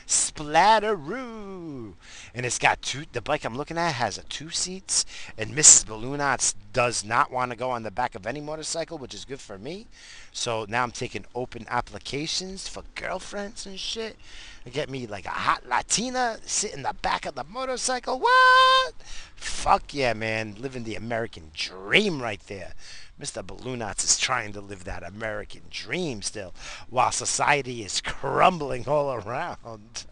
Splatteroo. And it's got the bike I'm looking at has 2 seats. And Mrs. Balloon Knots does not want to go on the back of any motorcycle, which is good for me. So now I'm taking open applications for girlfriends and shit. And get me like a hot Latina sit in the back of the motorcycle. What? Fuck yeah, man. Living the American dream right there. Mr. Balloon Knots is trying to live that American dream still, while society is crumbling all around.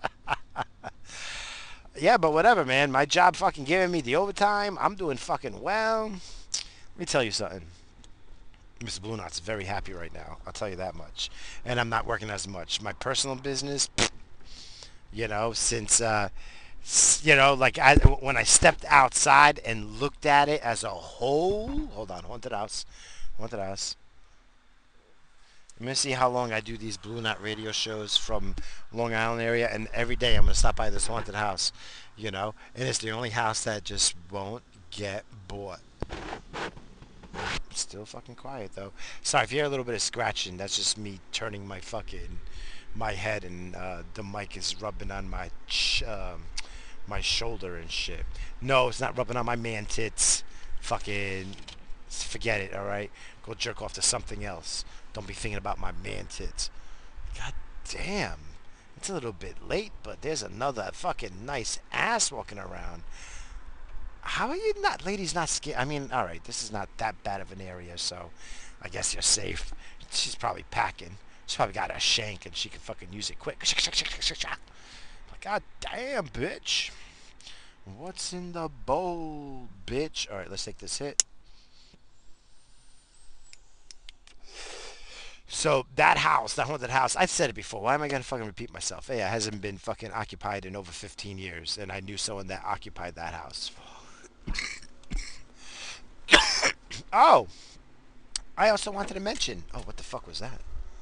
Yeah, but whatever, man. My job fucking giving me the overtime. I'm doing fucking well. Let me tell you something. Mr. Balloon Knots is very happy right now. I'll tell you that much. And I'm not working as much. My personal business, since like when I stepped outside and looked at it as a whole. Hold on, haunted house. I'm gonna see how long I do these Blue Knot radio shows from Long Island area, and every day I'm gonna stop by this haunted house, and it's the only house that just won't get bought. Still fucking quiet though. Sorry if you hear a little bit of scratching. That's just me turning my head, and the mic is rubbing on my shoulder and shit. No, it's not rubbing on my man tits. Fucking forget it, alright? Go jerk off to something else. Don't be thinking about my man tits. God damn. It's a little bit late, but there's another fucking nice ass walking around. How are you not, ladies not scared? I mean, all right, this is not that bad of an area, so I guess you're safe. She's probably packing. She's probably got a shank and she can fucking use it quick. Like, God damn, bitch. What's in the bowl, bitch? All right, let's take this hit. So that house, that haunted house, I've said it before. Why am I gonna fucking repeat myself? Hey, it hasn't been fucking occupied in over 15 years, and I knew someone that occupied that house. Oh, I also wanted to mention. Oh, what the fuck was that?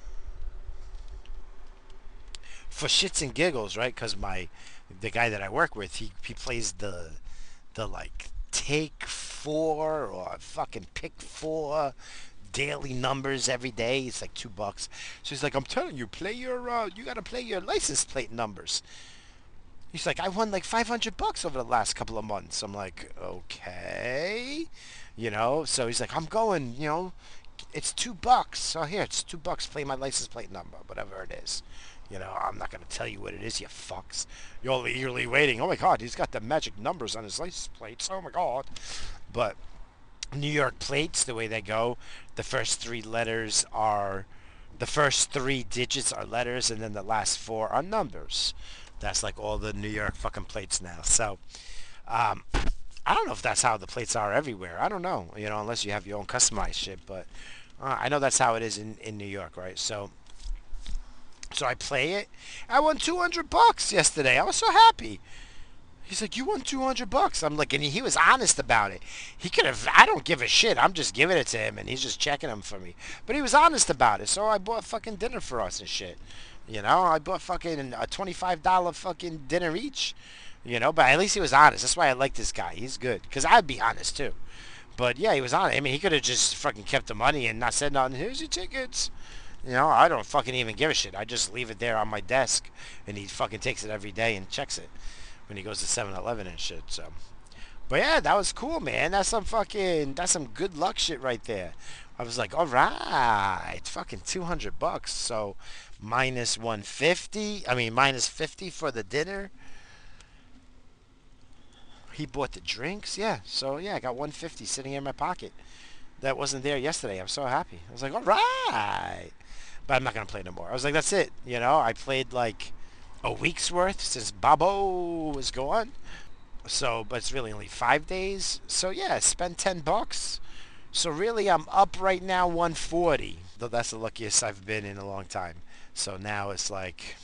For shits and giggles, right? Because the guy that I work with, he plays the like take four or fucking pick four daily numbers every day. It's like $2. So he's like, I'm telling you, play your you gotta play your license plate numbers. He's like, I won like $500 over the last couple of months. I'm like, okay, So he's like, I'm going, it's $2. So here, it's $2. Play my license plate number, whatever it is. I'm not gonna tell you what it is, you fucks. You're all eagerly waiting. Oh my god, he's got the magic numbers on his license plates. Oh my god. But New York plates, the way they go, the first three letters are, the first three digits are letters, and then the last four are numbers. That's like all the New York fucking plates now. So, um, I don't know if that's how the plates are everywhere. I don't know, unless you have your own customized shit. But I know that's how it is in New York, right? So I play it. I won $200 yesterday. I was so happy. He's like, you won $200. I'm like, and he was honest about it. He could have. I don't give a shit. I'm just giving it to him, and he's just checking them for me. But he was honest about it. So I bought fucking dinner for us and shit. I bought fucking a $25 fucking dinner each. But at least he was honest. That's why I like this guy. He's good. Because I'd be honest too. But yeah, he was honest. I mean, he could have just fucking kept the money and not said nothing. Here's your tickets. I don't fucking even give a shit. I just leave it there on my desk, and he fucking takes it every day and checks it when he goes to 7-Eleven and shit. So, but yeah, that was cool, man. That's some good luck shit right there. I was like, all right, fucking $200. So minus 150. I mean, minus 50 for the dinner. He bought the drinks. Yeah. So yeah, I got 150 sitting in my pocket. That wasn't there yesterday. I'm so happy. I was like, all right. But I'm not gonna play no more. I was like, that's it. I played like a week's worth since Bobo was gone. So, but it's really only 5 days. So yeah, spend $10. So really, I'm up right now 140. Though that's the luckiest I've been in a long time. So now it's like,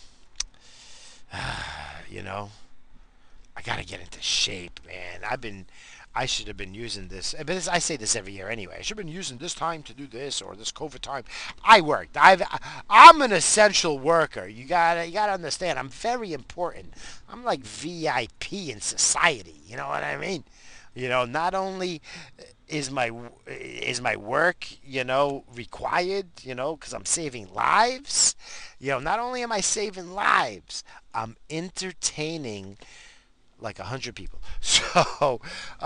you know, I gotta get into shape, man. I should have been using this, but I say this every year anyway. I should have been using this time to do this or this COVID time. I worked. I'm an essential worker. You gotta understand. I'm very important. I'm like VIP in society. You know what I mean? Not only is my work, required, because I'm saving lives. Not only am I saving lives, I'm entertaining like 100 people. So,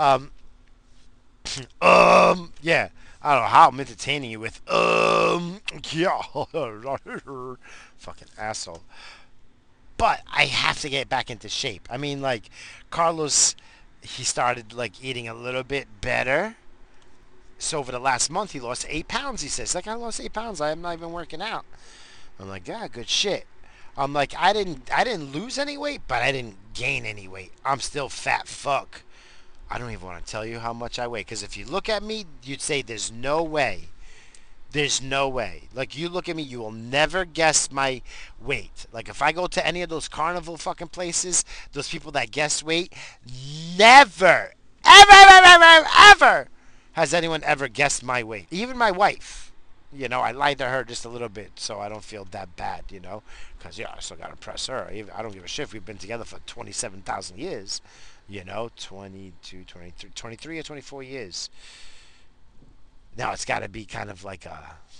yeah. I don't know how I'm entertaining you with yeah, fucking asshole. But I have to get back into shape. I mean, like Carlos, he started like eating a little bit better. So over the last month, he lost 8 pounds. He says, like, I lost 8 pounds. I'm not even working out. I'm like, yeah, good shit. I'm like, I didn't lose any weight, but I didn't gain any weight. I'm still fat fuck. I don't even want to tell you how much I weigh, because if you look at me, you'd say there's no way. There's no way. Like, you look at me, you will never guess my weight. Like, if I go to any of those carnival fucking places, those people that guess weight, never, ever has anyone ever guessed my weight. Even my wife. I lied to her just a little bit so I don't feel that bad, because, yeah, I still got to impress her. I don't give a shit if we've been together for 27,000 years, 22, 23, 23 or 24 years. Now it's got to be kind of like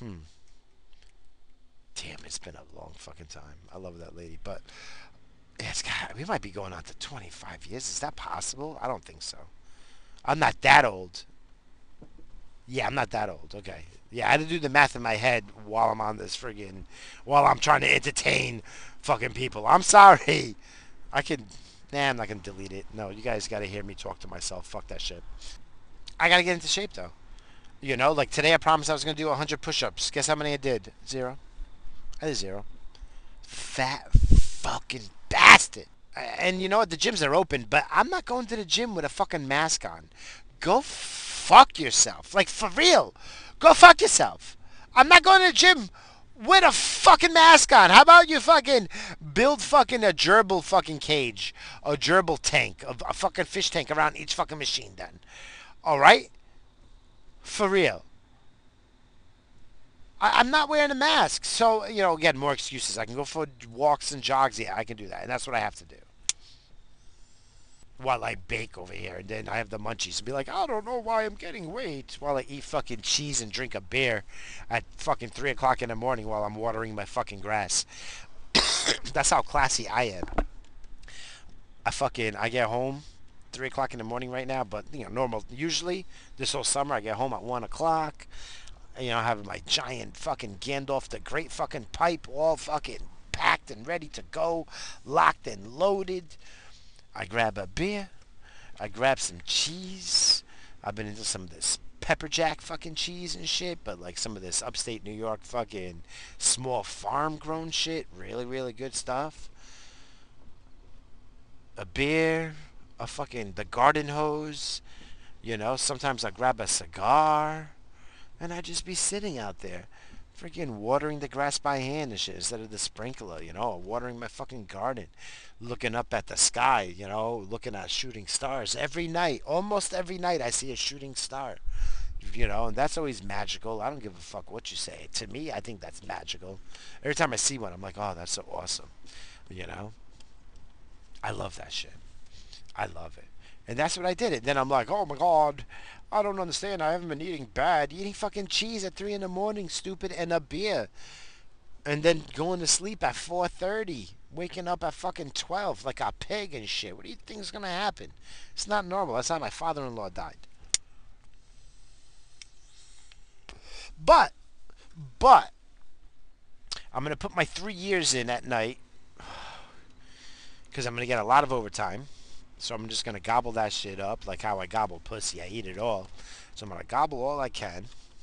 damn, it's been a long fucking time. I love that lady, but we might be going on to 25 years. Is that possible? I don't think so. I'm not that old. Yeah, I'm not that old. Okay. Yeah, I had to do the math in my head while I'm on this while I'm trying to entertain fucking people. I'm sorry. I could, Nah, I'm not gonna delete it. No, you guys gotta hear me talk to myself. Fuck that shit. I gotta get into shape though. You know, like today I promised I was gonna do 100 push-ups. Guess how many I did? Zero. I did zero. Fat fucking bastard. And you know what? The gyms are open, but I'm not going to the gym with a fucking mask on. Go fuck yourself. Like, for real. Go fuck yourself. I'm not going to the gym with a fucking mask on. How about you fucking build fucking a gerbil fucking cage? A gerbil tank. A fucking fish tank around each fucking machine then. Alright? For real. I'm not wearing a mask. So, you know, again, more excuses. I can go for walks and jogs. Yeah, I can do that. And that's what I have to do. While I bake over here. And then I have the munchies and be like, I don't know why I'm getting weight. While I eat fucking cheese and drink a beer at fucking 3 o'clock in the morning while I'm watering my fucking grass. That's how classy I am. I get home 3 o'clock in the morning right now. But, you know, normal. Usually, this whole summer, I get home at 1 o'clock. You know, having my giant fucking Gandalf the Great fucking pipe all fucking packed and ready to go, locked and loaded. I grab a beer. I grab some cheese. I've been into some of this pepper jack fucking cheese and shit, but like some of this upstate New York fucking small farm grown shit. Really, really good stuff. A beer. A fucking the garden hose. You know, sometimes I grab a cigar. And I'd just be sitting out there, freaking watering the grass by hand and shit instead of the sprinkler, you know, watering my fucking garden, looking up at the sky, you know, looking at shooting stars. Every night, almost every night, I see a shooting star, you know, and that's always magical. I don't give a fuck what you say. To me, I think that's magical. Every time I see one, I'm like, oh, that's so awesome, you know. I love that shit. I love it. And that's what I did it. Then I'm like, oh my god, I don't understand. I haven't been eating bad. Eating fucking cheese at 3 in the morning, stupid, and a beer. And then going to sleep at 4:30. Waking up at fucking 12 like a pig and shit. What do you think is going to happen? It's not normal. That's how my father-in-law died. But, but, I'm going to put my 3 years in at night because I'm going to get a lot of overtime. So I'm just going to gobble that shit up like how I gobble pussy. I eat it all. So I'm going to gobble all I can.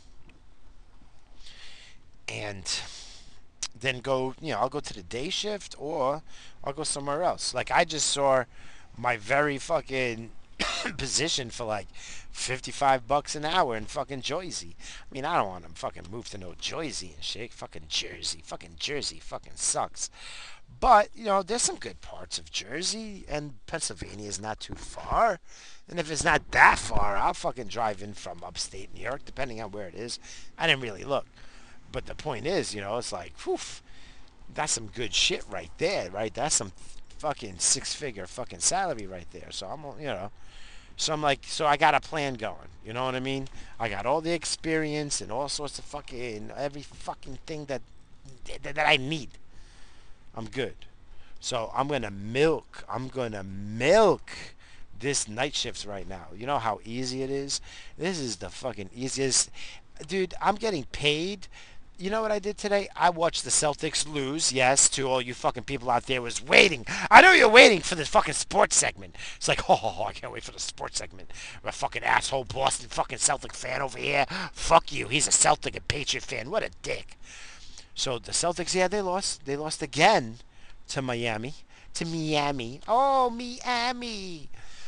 And then go, you know, I'll go to the day shift or I'll go somewhere else. Like I just saw my very fucking position for like $55 an hour in fucking Jersey. I mean, I don't want to fucking move to no Jersey and shit. Fucking Jersey. Fucking Jersey fucking sucks. But, you know, there's some good parts of Jersey, and Pennsylvania is not too far. And if it's not that far, I'll fucking drive in from upstate New York, depending on where it is. I didn't really look. But the point is, you know, it's like, whew, that's some good shit right there, right? That's some fucking six-figure fucking salary right there. So I'm, you know, so I'm like, so I got a plan going. You know what I mean? I got all the experience and all sorts of fucking, every fucking thing that I need. I'm good. So I'm gonna milk this night shifts right now. You know how easy it is? This is the fucking easiest. Dude, I'm getting paid. You know what I did today? I watched the Celtics lose. Yes, to all you fucking people out there was waiting. I know you're waiting for this fucking sports segment. It's like, oh, I can't wait for the sports segment. A fucking asshole Boston fucking Celtic fan over here. Fuck you. He's a Celtic and Patriot fan. What a dick. So the Celtics, yeah, they lost. They lost again to Miami. To Miami. Oh, Miami.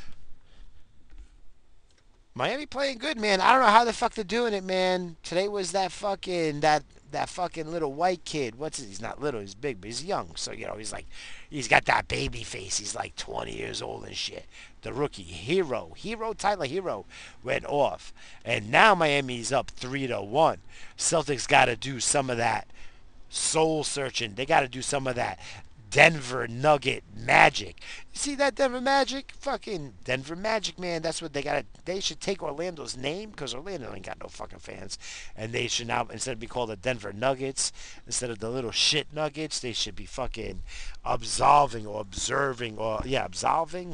Miami playing good, man. I don't know how the fuck they're doing it, man. Today was that fucking little white kid. What's it? He's not little, he's big, but he's young. So, you know, he's got that baby face. He's like 20 years old and shit. The rookie, Tyler Hero went off. And now Miami's up 3-1. Celtics got to do some of that soul searching. They got to do some of that Denver Nugget magic. You see that Denver Magic? Fucking Denver Magic, man. That's what they got to. They should take Orlando's name because Orlando ain't got no fucking fans. And they should now, instead of be called the Denver Nuggets, instead of the little shit Nuggets, they should be fucking absolving or observing or, yeah, absolving.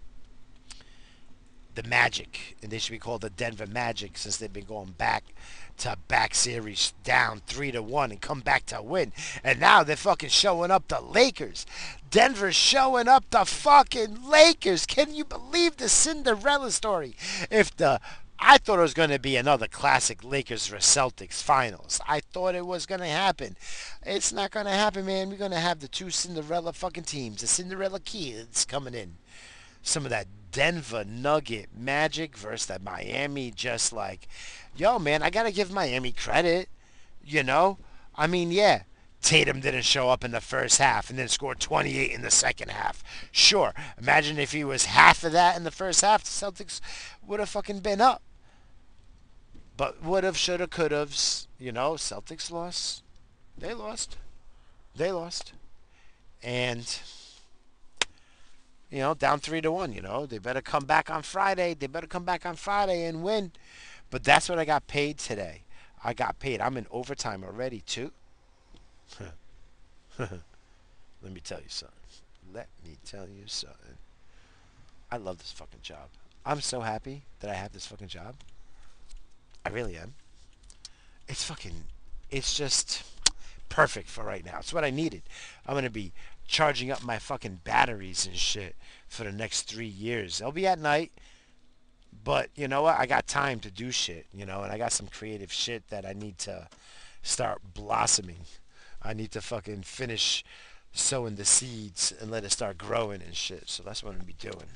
The Magic. And they should be called the Denver Magic since they've been going back to back series down 3-1 and come back to win. And now they're fucking showing up the Lakers. Denver's showing up the fucking Lakers. Can you believe the Cinderella story? I thought it was going to be another classic Lakers vs Celtics finals. I thought it was going to happen. It's not going to happen, man. We're going to have the two Cinderella fucking teams, the Cinderella kids coming in. Some of that Denver Nugget magic versus that Miami, just like, yo, man, I got to give Miami credit, you know? I mean, yeah, Tatum didn't show up in the first half and then scored 28 in the second half. Sure, imagine if he was half of that in the first half, the Celtics would have fucking been up. But would have, should have, could have, you know, Celtics lost. They lost. They lost. And, you know, down 3-1, you know. They better come back on Friday. They better come back on Friday and win. But that's what I got paid today. I got paid. I'm in overtime already, too. Let me tell you something. Let me tell you something. I love this fucking job. I'm so happy that I have this fucking job. I really am. It's just perfect for right now. It's what I needed. I'm going to be charging up my fucking batteries and shit for the next 3 years. They'll be at night, but you know what? I got time to do shit, you know, and I got some creative shit that I need to start blossoming. I need to fucking finish sowing the seeds and let it start growing and shit. So that's what I'm going to be doing.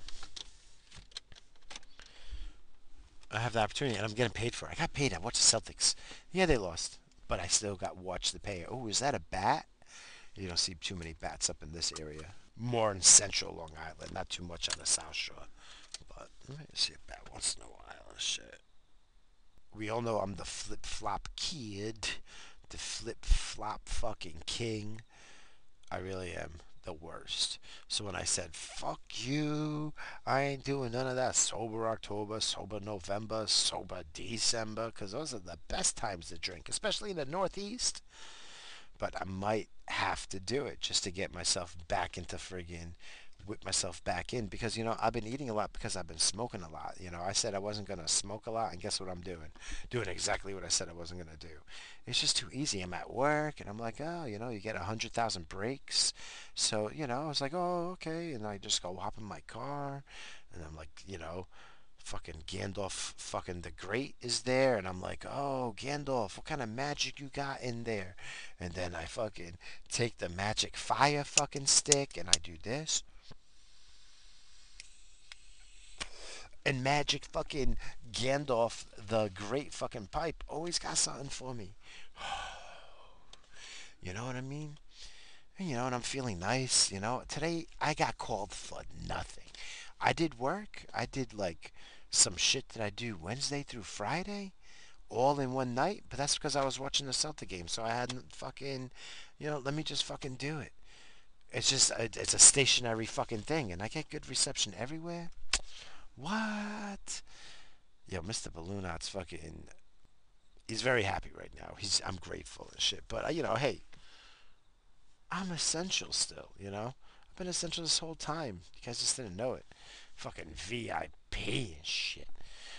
I have the opportunity, and I'm getting paid for it. I got paid. I watched the Celtics. Yeah, they lost, but I still got watched the pay. Oh, is that a bat? You don't see too many bats up in this area. More in central Long Island, not too much on the South Shore. But I see a bat once in a while and shit. We all know I'm the flip-flop kid, the flip-flop fucking king. I really am the worst. So when I said, fuck you, I ain't doing none of that sober October, sober November, sober December, because those are the best times to drink, especially in the Northeast. But I might have to do it just to get myself back into friggin' whip myself back in, because, you know, I've been eating a lot because I've been smoking a lot. You know, I said I wasn't going to smoke a lot, and guess what I'm doing? Doing exactly what I said I wasn't going to do. It's just too easy. I'm at work, and I'm like, oh, you know, you get 100,000 breaks. So, you know, I was like, oh, okay. And I just go hop in my car, and I'm like, you know, fucking Gandalf fucking the Great is there, and I'm like, oh, Gandalf, what kind of magic you got in there? And then I fucking take the magic fire fucking stick, and I do this. And magic fucking Gandalf the Great fucking pipe always got something for me. You know what I mean? And, you know, and I'm feeling nice, you know. Today I got called for nothing. I did work. I did like some shit that I do Wednesday through Friday, all in one night. But that's because I was watching the Celtic game, so I hadn't fucking, you know, let me just fucking do it. It's just, it's a stationary fucking thing, and I get good reception everywhere. What? Yo, Mr. Balloonot's fucking, he's very happy right now. I'm grateful and shit. But, you know, hey, I'm essential still, you know? I've been essential this whole time. You guys just didn't know it. Fucking VIP and shit.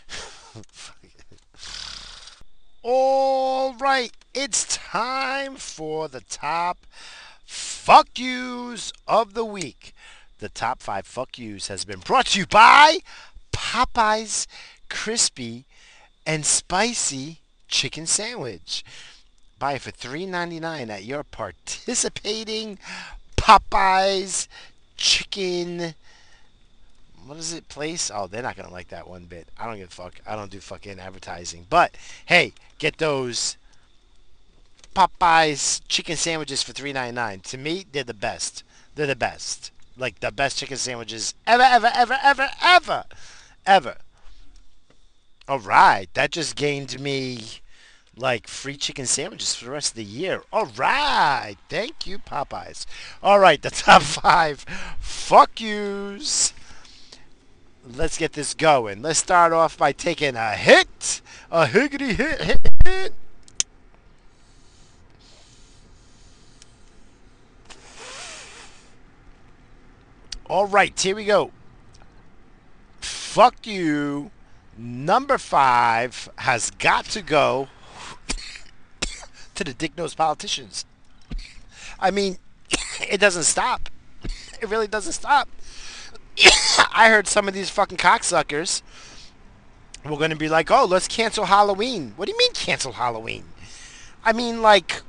All right, it's time for the top fuck yous of the week. The top 5 fuck yous has been brought to you by Popeye's Crispy and Spicy Chicken Sandwich. Buy it for $3.99 at your participating Popeye's Chicken. What is it, place? Oh, they're not going to like that one bit. I don't give a fuck. I don't do fucking advertising. But, hey, get those Popeye's chicken sandwiches for $3.99. To me, they're the best. They're the best. Like, the best chicken sandwiches ever, ever, ever, ever, ever, ever. All right. That just gained me, like, free chicken sandwiches for the rest of the year. All right. Thank you, Popeyes. All right. The top 5 fuck yous. Let's get this going. Let's start off by taking a hit. A higgity hit. All right, here we go. Fuck you. Number 5 has got to go to the dick-nosed politicians. I mean, it doesn't stop. It really doesn't stop. I heard some of these fucking cocksuckers were going to be like, oh, let's cancel Halloween. What do you mean cancel Halloween? I mean, like,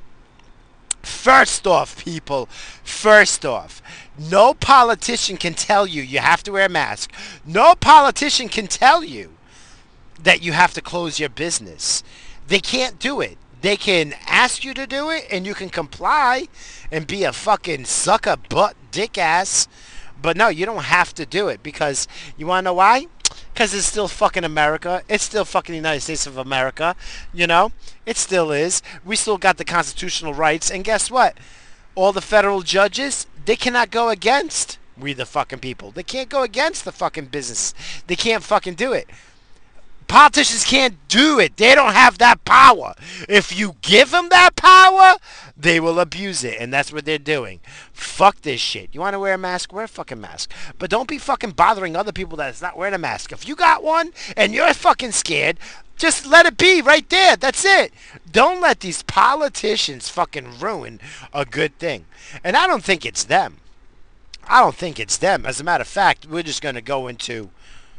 first off, people, first off, no politician can tell you you have to wear a mask. No politician can tell you that you have to close your business. They can't do it. They can ask you to do it, and you can comply and be a fucking sucker butt dick ass. But no, you don't have to do it, because you want to know why? Because it's still fucking America. It's still fucking the United States of America. You know? It still is. We still got the constitutional rights. And guess what? All the federal judges, they cannot go against we the fucking people. They can't go against the fucking business. They can't fucking do it. Politicians can't do it. They don't have that power. If you give them that power, they will abuse it. And that's what they're doing. Fuck this shit. You want to wear a mask? Wear a fucking mask. But don't be fucking bothering other people that's not wearing a mask. If you got one and you're fucking scared, just let it be right there. That's it. Don't let these politicians fucking ruin a good thing. And I don't think it's them. I don't think it's them. As a matter of fact, we're just going to go into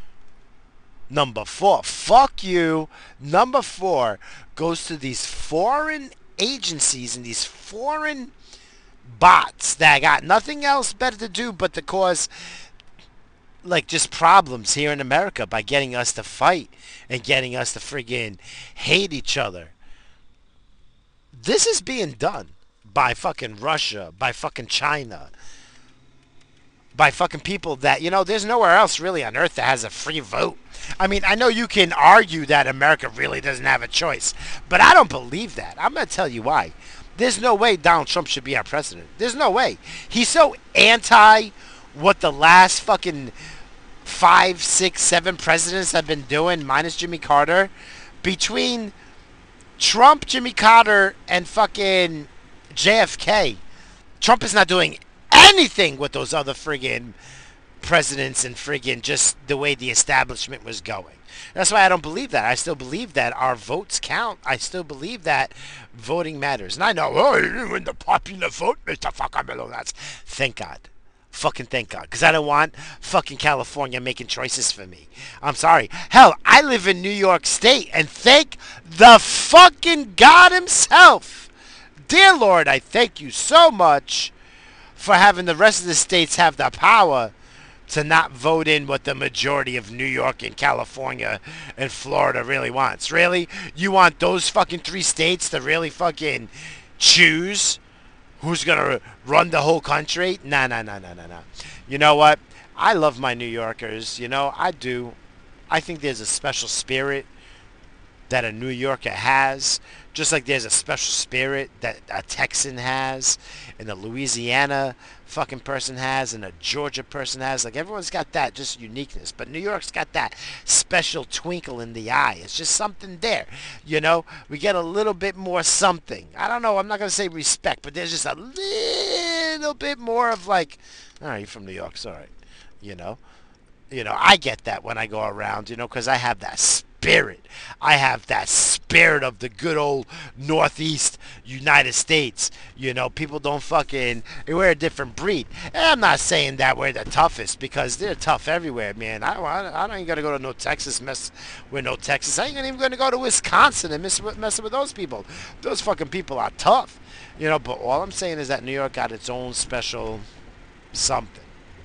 number 4. Fuck you. Number 4 goes to these foreign agencies and these foreign bots that got nothing else better to do but to cause like just problems here in America by getting us to fight and getting us to friggin' hate each other. This is being done by fucking Russia, by fucking China, by fucking people that, you know, there's nowhere else really on earth that has a free vote. I mean, I know you can argue that America really doesn't have a choice, but I don't believe that. I'm going to tell you why. There's no way Donald Trump should be our president. There's no way. He's so anti what the last fucking 5, 6, 7 presidents have been doing, minus Jimmy Carter. Between Trump, Jimmy Carter, and fucking JFK, Trump is not doing anything with those other friggin' presidents and friggin' just the way the establishment was going. That's why I don't believe that. I still believe that our votes count. I still believe that voting matters. And I know, oh, you didn't win the popular vote, Mr. Fucking That's thank God. Fucking thank God. Because I don't want fucking California making choices for me. I'm sorry. Hell, I live in New York State, and thank the fucking God himself. Dear Lord, I thank you so much for having the rest of the states have the power to not vote in what the majority of New York and California and Florida really wants. Really? You want those fucking 3 states to really fucking choose who's going to run the whole country? Nah. You know what? I love my New Yorkers. You know, I do. I think there's a special spirit that a New Yorker has, just like there's a special spirit that a Texan has, and a Louisiana fucking person has, and a Georgia person has. Like, everyone's got that just uniqueness, but New York's got that special twinkle in the eye. It's just something there, you know. We get a little bit more something. I don't know, I'm not gonna say respect, but there's just a little bit more of like, all right, you're from New York, it's all right, you know. I get that when I go around, you know, because I have that spirit. I have that spirit of the good old Northeast United States. You know, people don't fucking, we're a different breed. And I'm not saying that we're the toughest, because they're tough everywhere, man. I ain't gonna go to no Texas, mess with no Texas. I ain't even gonna go to Wisconsin and mess with those people. Those fucking people are tough. You know, but all I'm saying is that New York got its own special something.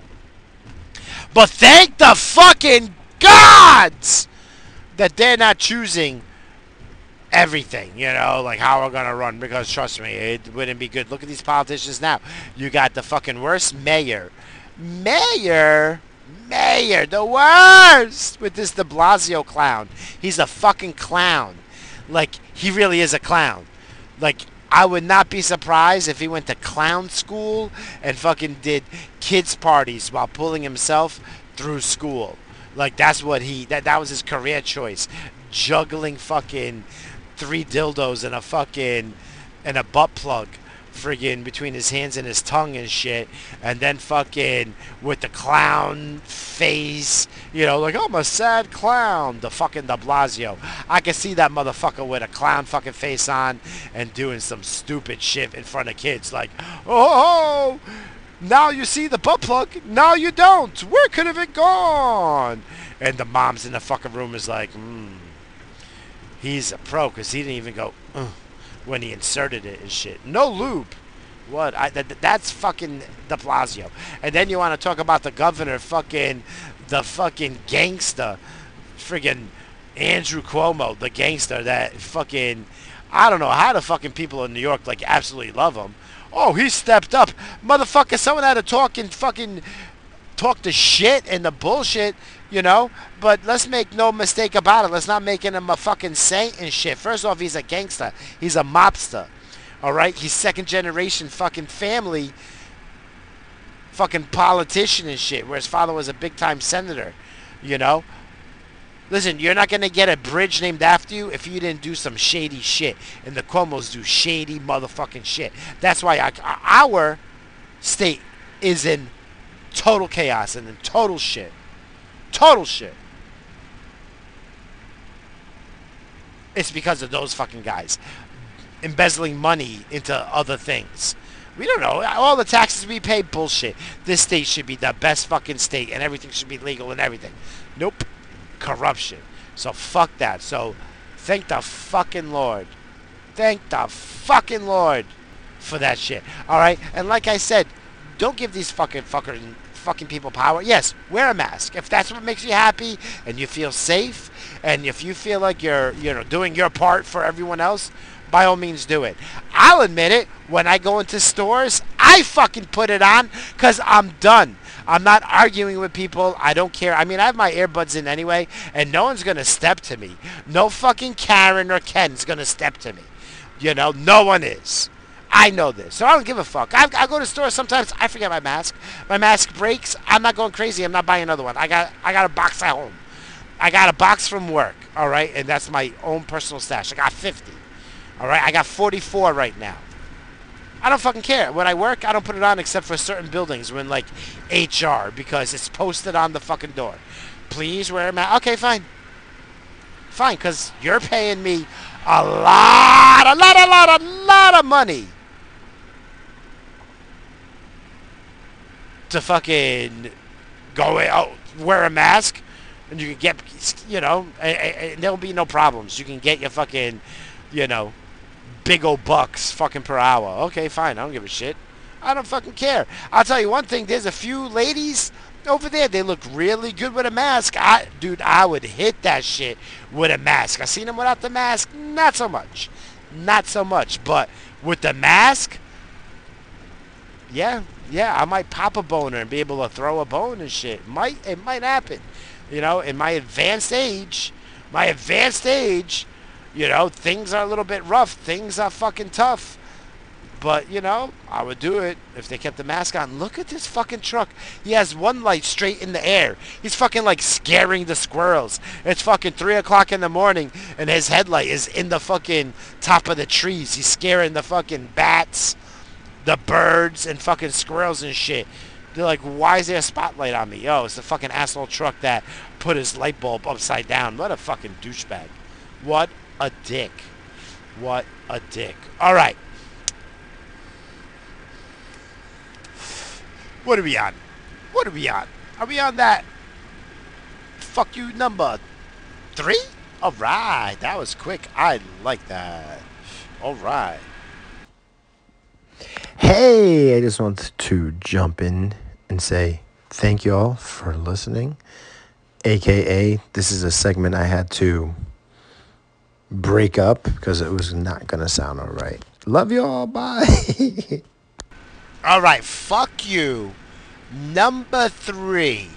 But thank the fucking gods that they're not choosing everything, you know, like how we're going to run, because trust me, it wouldn't be good. Look at these politicians now. You got the fucking worst mayor, the worst, with this de Blasio clown. He's a fucking clown. Like, he really is a clown. Like, I would not be surprised if he went to clown school and fucking did kids parties while pulling himself through school. Like, that's what that was his career choice. Juggling fucking 3 dildos and a butt plug friggin' between his hands and his tongue and shit, and then fucking with the clown face, like I'm a sad clown, the fucking De Blasio. I can see that motherfucker with a clown fucking face on and doing some stupid shit in front of kids, like, oh, now you see the butt plug, now you don't. Where could have it gone? And the mom's in the fucking room is like, he's a pro because he didn't even go when he inserted it and shit. No lube. What? That's fucking De Blasio. And then you want to talk about the governor, the fucking gangster, friggin' Andrew Cuomo, the gangster that fucking, I don't know how the fucking people in New York like absolutely love him. Oh, he stepped up. Motherfucker, someone had to talk the shit and the bullshit, But let's make no mistake about it. Let's not make him a fucking saint and shit. First off, he's a gangster. He's a mobster. All right? He's second generation fucking family fucking politician and shit, where his father was a big time senator, Listen, you're not going to get a bridge named after you if you didn't do some shady shit. And the Cuomos do shady motherfucking shit. That's why our state is in total chaos and in total shit. Total shit. It's because of those fucking guys embezzling money into other things. We don't know. All the taxes we pay, bullshit. This state should be the best fucking state and everything should be legal and everything. Nope. Corruption. So fuck that. So thank the fucking Lord. Thank the fucking Lord for that shit. Alright? And like I said, don't give these fucking people power. Yes, wear a mask. If that's what makes you happy and you feel safe and if you feel like you're doing your part for everyone else, by all means do it. I'll admit it, when I go into stores, I fucking put it on because I'm done. I'm not arguing with people. I don't care. I mean, I have my earbuds in anyway, and no one's going to step to me. No fucking Karen or Ken's going to step to me. No one is. I know this, so I don't give a fuck. I go to stores sometimes. I forget my mask. My mask breaks. I'm not going crazy. I'm not buying another one. I got a box at home. I got a box from work, all right? And that's my own personal stash. I got 50, all right? I got 44 right now. I don't fucking care. When I work, I don't put it on except for certain buildings when, like, HR, because it's posted on the fucking door. Please wear a mask. Okay, fine. Fine, because you're paying me a lot of money to fucking go out, wear a mask, and you can get, there'll be no problems. You can get your fucking, big old bucks fucking per hour. Okay, fine. I don't give a shit. I don't fucking care. I'll tell you one thing. There's a few ladies over there. They look really good with a mask. Dude, I would hit that shit with a mask. I seen them without the mask. Not so much. Not so much. But with the mask, yeah, I might pop a boner and be able to throw a bone and shit. It might happen. In my advanced age, things are a little bit rough. Things are fucking tough. But, I would do it if they kept the mask on. Look at this fucking truck. He has one light straight in the air. He's fucking like scaring the squirrels. It's fucking 3 o'clock in the morning and his headlight is in the fucking top of the trees. He's scaring the fucking bats, the birds, and fucking squirrels and shit. They're like, why is there a spotlight on me? Yo, it's the fucking asshole truck that put his light bulb upside down. What a fucking douchebag. What a dick. What a dick. All right. What are we on? Are we on that fuck you number 3? All right. That was quick. I like that. All right. Hey, I just wanted to jump in and say thank you all for listening. AKA, this is a segment I had to break up because it was not going to sound all right. Love you all. Bye. All right. Fuck you. Number 3.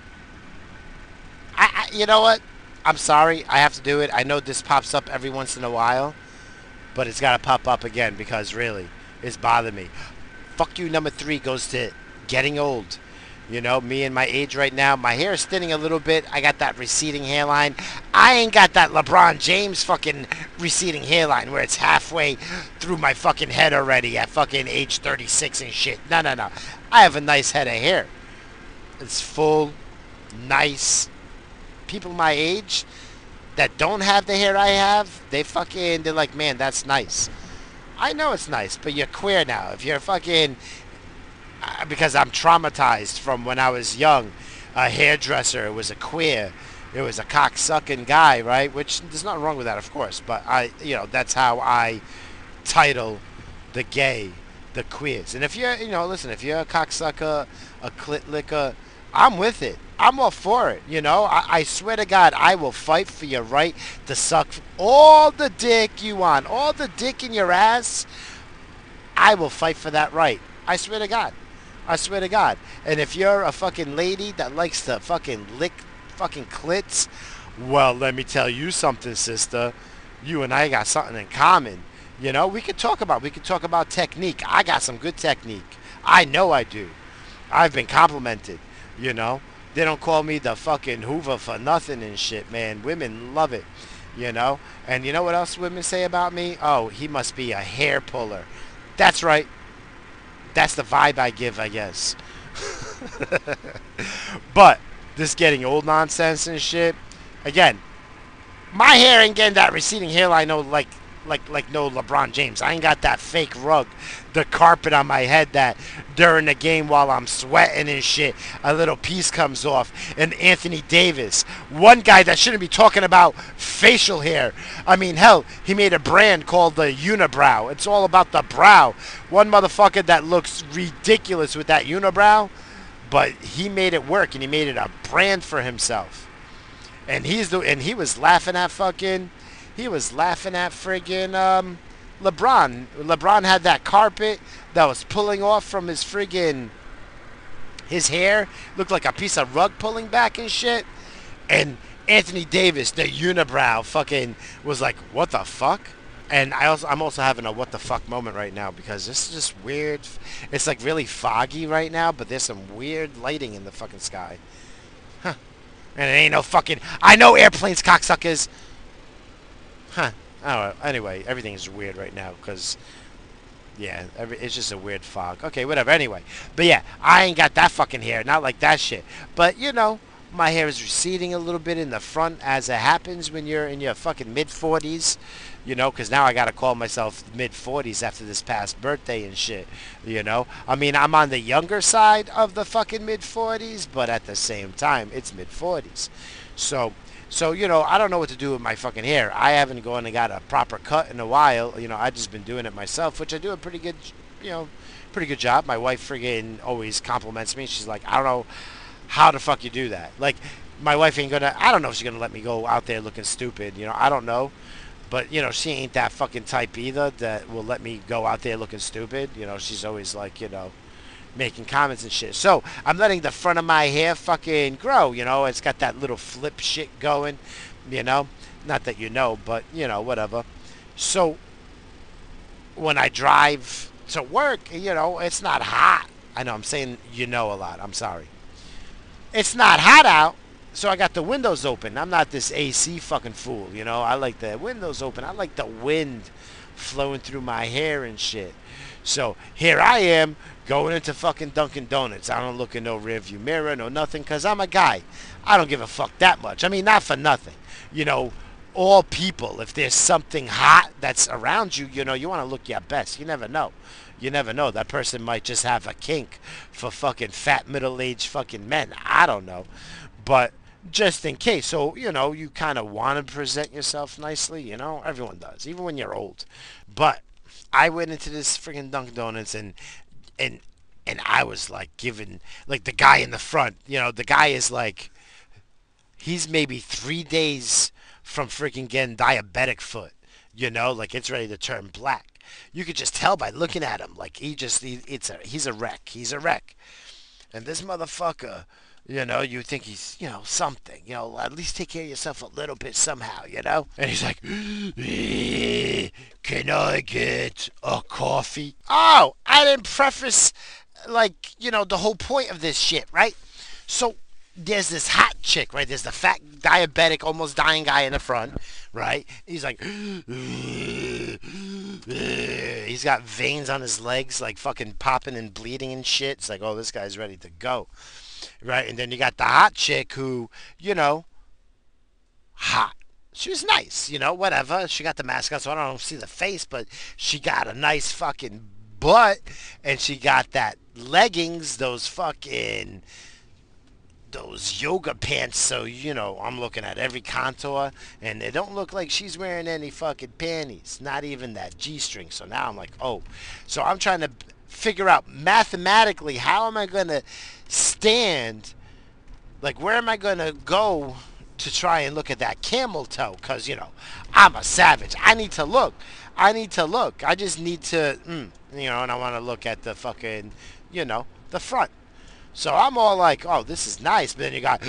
You know what? I'm sorry. I have to do it. I know this pops up every once in a while, but it's got to pop up again because really, it's bothering me. Fuck you. Number 3 goes to getting old. You know, me and my age right now, my hair is thinning a little bit. I got that receding hairline. I ain't got that LeBron James fucking receding hairline where it's halfway through my fucking head already at fucking age 36 and shit. No, no, no. I have a nice head of hair. It's full, nice. People my age that don't have the hair I have, they're like, man, that's nice. I know it's nice, but you're queer now. If you're fucking, because I'm traumatized from when I was young, a hairdresser was a queer. It was a cocksucking guy, right? Which there's nothing wrong with that, of course. But that's how I title the gay, the queers. And if you're, listen, if you're a cocksucker, a clit licker, I'm with it. I'm all for it. I swear to God, I will fight for your right to suck all the dick you want, all the dick in your ass. I will fight for that right. I swear to God. I swear to God. And if you're a fucking lady that likes to fucking lick fucking clits, well, let me tell you something, sister. You and I got something in common. We could talk about technique. I got some good technique. I know I do. I've been complimented, They don't call me the fucking Hoover for nothing and shit, man. Women love it, And you know what else women say about me? Oh, he must be a hair puller. That's right. That's the vibe I give, I guess. But this getting old nonsense and shit. Again, my hair ain't getting that receding hairline, no, like no LeBron James. I ain't got that fake rug, the carpet on my head that during the game while I'm sweating and shit, a little piece comes off. And Anthony Davis, one guy that shouldn't be talking about facial hair. I mean, hell, he made a brand called the Unibrow. It's all about the brow. One motherfucker that looks ridiculous with that unibrow, but he made it work and he made it a brand for himself. And he was laughing at friggin' LeBron. LeBron had that carpet that was pulling off from his friggin' his hair. Looked like a piece of rug pulling back and shit. And Anthony Davis, the unibrow, fucking was like, what the fuck? And I'm also having a what the fuck moment right now because this is just weird. It's like really foggy right now, but there's some weird lighting in the fucking sky. Huh. And it ain't no fucking... I know airplanes, cocksuckers. Huh. I don't know. Anyway, everything is weird right now because... Yeah, it's just a weird fog. Okay, whatever. Anyway. But yeah, I ain't got that fucking hair. Not like that shit. But, my hair is receding a little bit in the front as it happens when you're in your fucking mid-40s. Because now I got to call myself mid-40s after this past birthday and shit. I mean, I'm on the younger side of the fucking mid-40s, but at the same time, it's mid-40s. So, I don't know what to do with my fucking hair. I haven't gone and got a proper cut in a while. I just been doing it myself, which I do a pretty good job. My wife friggin' always compliments me. She's like, I don't know how the fuck you do that. Like, my wife ain't gonna, I don't know if she's gonna let me go out there looking stupid. I don't know. But, she ain't that fucking type either that will let me go out there looking stupid. She's always like, making comments and shit. So, I'm letting the front of my hair fucking grow, It's got that little flip shit going, Not that but, whatever. So, when I drive to work, it's not hot. I know I'm saying a lot. I'm sorry. It's not hot out. So I got the windows open. I'm not this AC fucking fool, I like the windows open. I like the wind flowing through my hair and shit. So here I am going into fucking Dunkin' Donuts. I don't look in no rearview mirror, no nothing, because I'm a guy. I don't give a fuck that much. I mean, not for nothing. All people, if there's something hot that's around you, you want to look your best. You never know. You never know. That person might just have a kink for fucking fat middle-aged fucking men. I don't know. But just in case. So, you kind of want to present yourself nicely, Everyone does, even when you're old. But I went into this freaking Dunkin' Donuts and I was like giving, like the guy in the front, the guy is like, he's maybe 3 days from freaking getting diabetic foot, like it's ready to turn black. You could just tell by looking at him, like he's a wreck. He's a wreck. And this motherfucker, you think he's, something, at least take care of yourself a little bit somehow, And he's like, can I get a coffee? Oh, I didn't preface like, the whole point of this shit, right? So there's this hot chick, right? There's the fat diabetic, almost dying guy in the front, right? He's like, he's got veins on his legs, like fucking popping and bleeding and shit. It's like, oh, this guy's ready to go, right? And then you got the hot chick who, hot. She was nice, whatever. She got the mask on, so I don't see the face, but she got a nice fucking butt, and she got that leggings, those yoga pants. So I'm looking at every contour, and they don't look like she's wearing any fucking panties, not even that G-string. So now I'm like, oh, so I'm trying to figure out mathematically how am I gonna stand, like where am I gonna go to try and look at that camel toe, because I'm a savage. I need to look. I just need to and I want to look at the fucking the front. So I'm all like, oh, this is nice. But then you got,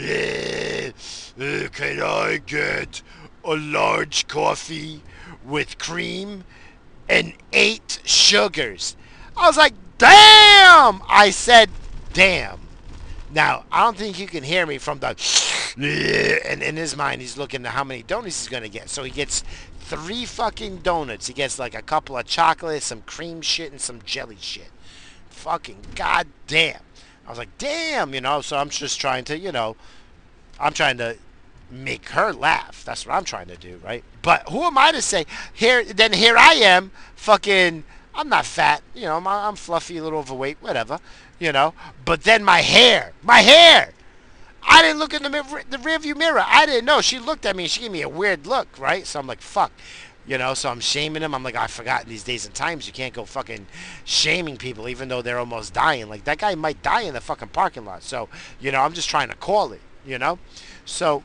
can I get a large coffee with cream and 8 sugars? I was like, damn! I said, damn. Now, I don't think you can hear me from the, and in his mind, he's looking at how many donuts he's going to get. So he gets 3 fucking donuts. He gets like a couple of chocolate, some cream shit, and some jelly shit. Fucking goddamn. I was like, damn, so I'm just trying to, I'm trying to make her laugh. That's what I'm trying to do, right? But who am I to say, here I am, fucking, I'm not fat, I'm fluffy, a little overweight, whatever, But then my hair, I didn't look in the rearview mirror. I didn't know. She looked at me and she gave me a weird look, right? So I'm like, fuck. So I'm shaming him. I'm like, I forgot in these days and times you can't go fucking shaming people even though they're almost dying. Like, that guy might die in the fucking parking lot. So, I'm just trying to call it, So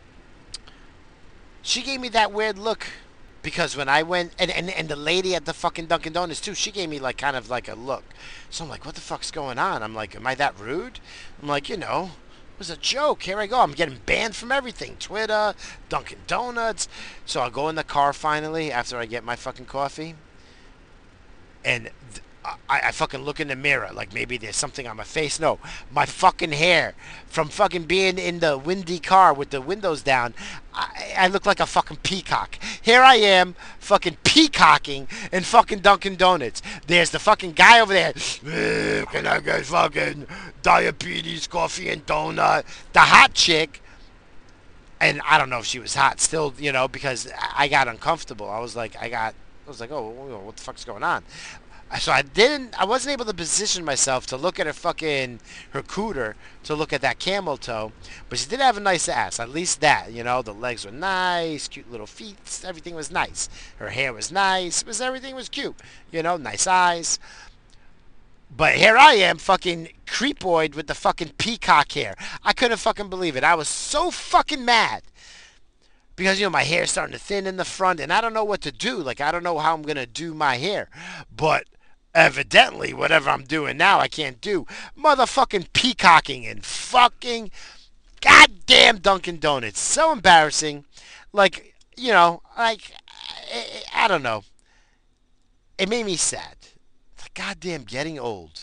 she gave me that weird look because when I went, and the lady at the fucking Dunkin' Donuts too, she gave me like kind of like a look. So I'm like, what the fuck's going on? I'm like, am I that rude? I'm like, it was a joke. Here I go. I'm getting banned from everything. Twitter, Dunkin' Donuts. So I'll go in the car finally after I get my fucking coffee. And I fucking look in the mirror like maybe there's something on my face. No, my fucking hair from fucking being in the windy car with the windows down. I look like a fucking peacock. Here I am fucking peacocking in fucking Dunkin' Donuts. There's the fucking guy over there. Can I get fucking diabetes, coffee, and donut? The hot chick. And I don't know if she was hot still, because I got uncomfortable. I was like, oh, what the fuck's going on? So I wasn't able to position myself to look at her cooter, to look at that camel toe, but she did have a nice ass, at least that, the legs were nice, cute little feet, everything was nice. Her hair was nice, everything was cute, nice eyes. But here I am, fucking creepoid with the fucking peacock hair. I couldn't fucking believe it. I was so fucking mad. Because, my hair's starting to thin in the front, and I don't know what to do. Like, I don't know how I'm going to do my hair. But evidently, whatever I'm doing now, I can't do. Motherfucking peacocking and fucking goddamn Dunkin' Donuts. So embarrassing. Like, I don't know. It made me sad. Like, goddamn getting old.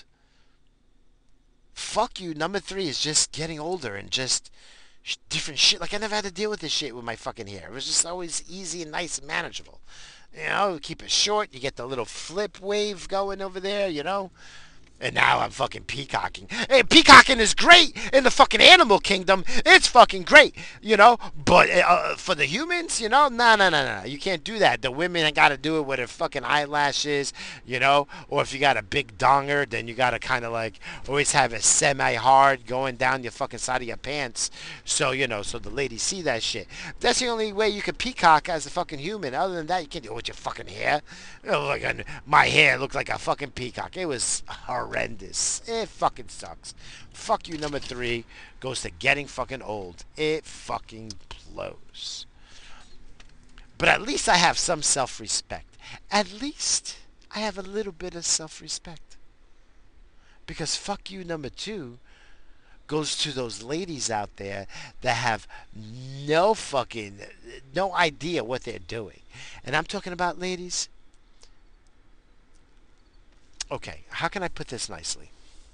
Fuck you. Number 3 is just getting older and just different shit. Like, I never had to deal with this shit with my fucking hair. It was just always easy and nice and manageable. Keep it short. You get the little flip wave going over there, And now I'm fucking peacocking. Hey, peacocking is great in the fucking animal kingdom. It's fucking great, But for the humans, no. You can't do that. The women got to do it with their fucking eyelashes, Or if you got a big donger, then you got to kind of like always have it semi-hard going down your fucking side of your pants. So, so the ladies see that shit. That's the only way you can peacock as a fucking human. Other than that, you can't do it with your fucking hair. My hair looked like a fucking peacock. It was horrendous. It fucking sucks. Fuck you, number 3 goes to getting fucking old. It fucking blows. But at least I have some self-respect. At least I have a little bit of self-respect. Because fuck you, number 2 goes to those ladies out there that have no idea what they're doing. And I'm talking about ladies. Okay, how can I put this nicely?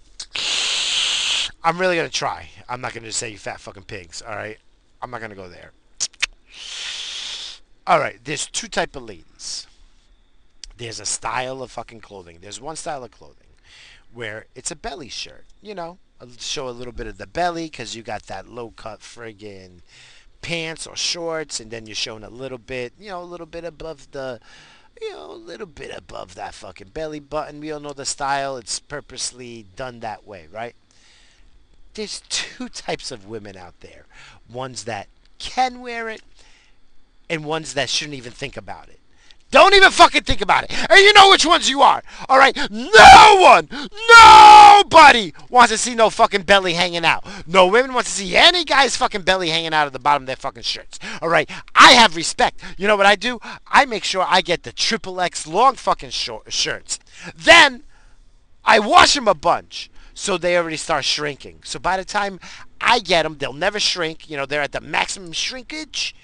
I'm really gonna try. I'm not gonna just say you fat fucking pigs. All right, I'm not gonna go there. All right, there's two type of ladies. There's a style of fucking clothing. There's one style of clothing where it's a belly shirt. Show a little bit of the belly because you got that low cut friggin' pants or shorts, and then you're showing a little bit, a little bit above the, a little bit above that fucking belly button. We all know the style. It's purposely done that way, right? There's two types of women out there. Ones that can wear it and ones that shouldn't even think about it. Don't even fucking think about it. And you know which ones you are. All right? No one, nobody wants to see no fucking belly hanging out. No women wants to see any guy's fucking belly hanging out of the bottom of their fucking shirts. All right? I have respect. You know what I do? I make sure I get the triple X long fucking shirts. Then I wash them a bunch. So they already start shrinking. So by the time I get them, they'll never shrink. They're at the maximum shrinkage.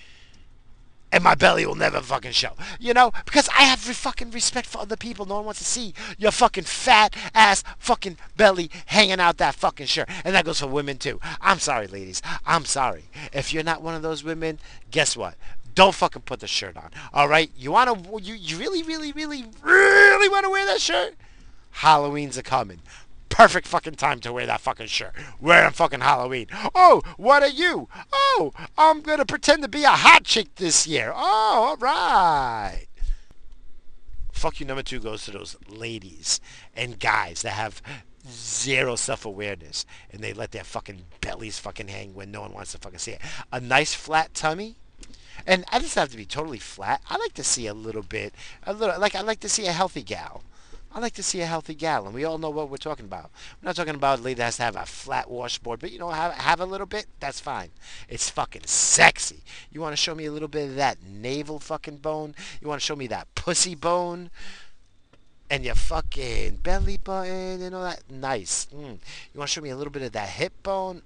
And my belly will never fucking show. Because I have fucking respect for other people. No one wants to see your fucking fat ass fucking belly hanging out that fucking shirt. And that goes for women too. I'm sorry, ladies. I'm sorry. If you're not one of those women, guess what? Don't fucking put the shirt on. All right? You really, really, really, really want to wear that shirt? Halloween's a coming. Perfect fucking time to wear that fucking shirt. Wear on fucking Halloween. Oh, what are you? Oh, I'm gonna pretend to be a hot chick this year. Oh, alright. Fuck you number two goes to those ladies and guys that have zero self-awareness and they let their fucking bellies fucking hang when no one wants to fucking see it. A nice flat tummy. And I just have to be totally flat. I like to see a little, I like to see a healthy gal. I like to see a healthy gal, and we all know what we're talking about. We're not talking about a lady that has to have a flat washboard, but have a little bit, that's fine. It's fucking sexy. You want to show me a little bit of that navel fucking bone? You want to show me that pussy bone? And your fucking belly button and all that? Nice. You want to show me a little bit of that hip bone?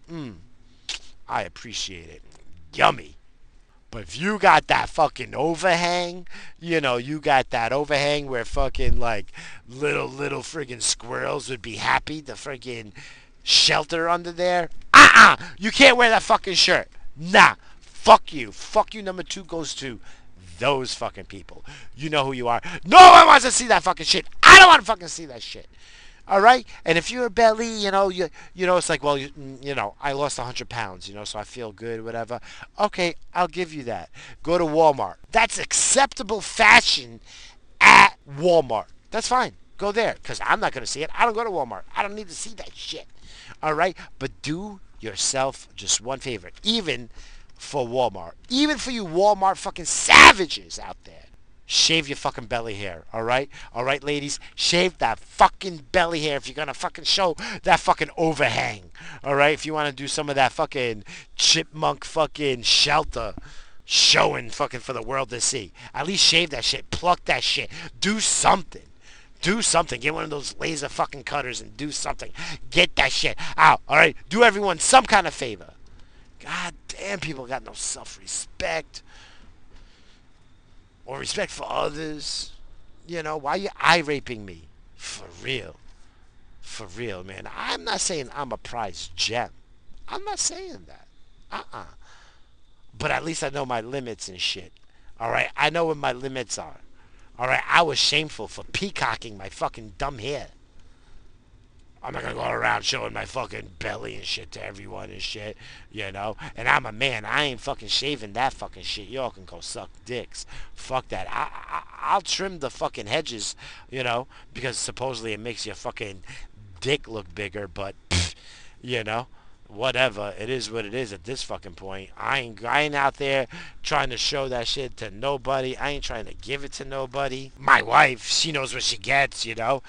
I appreciate it. Yummy. But if you got that fucking overhang, you got that overhang where fucking like little friggin' squirrels would be happy to friggin' shelter under there. You can't wear that fucking shirt. Nah. Fuck you. Fuck you number two goes to those fucking people. You know who you are. No one wants to see that fucking shit. I don't want to fucking see that shit. All right, and if you're a belly, it's like, well, I lost 100 pounds, so I feel good, whatever. Okay, I'll give you that. Go to Walmart. That's acceptable fashion at Walmart. That's fine. Go there, because I'm not going to see it. I don't go to Walmart. I don't need to see that shit. All right, but do yourself just one favor, even for Walmart. Even for you Walmart fucking savages out there. Shave your fucking belly hair, alright? Alright, ladies? Shave that fucking belly hair if you're gonna fucking show that fucking overhang. Alright? If you wanna do some of that fucking chipmunk fucking shelter showing fucking for the world to see. At least shave that shit. Pluck that shit. Do something. Do something. Get one of those laser fucking cutters and do something. Get that shit out, alright? Do everyone some kind of favor. God damn, people got no self-respect. Or respect for others. Why are you eye-raping me? For real. For real, man. I'm not saying I'm a prize gem. I'm not saying that. But at least I know my limits and shit. Alright? I know what my limits are. Alright? I was shameful for peacocking my fucking dumb hair. I'm not gonna go around showing my fucking belly and shit to everyone and shit, And I'm a man. I ain't fucking shaving that fucking shit. Y'all can go suck dicks. Fuck that. I'll trim the fucking hedges, because supposedly it makes your fucking dick look bigger, but, whatever. It is what it is at this fucking point. I ain't out there trying to show that shit to nobody. I ain't trying to give it to nobody. My wife, she knows what she gets,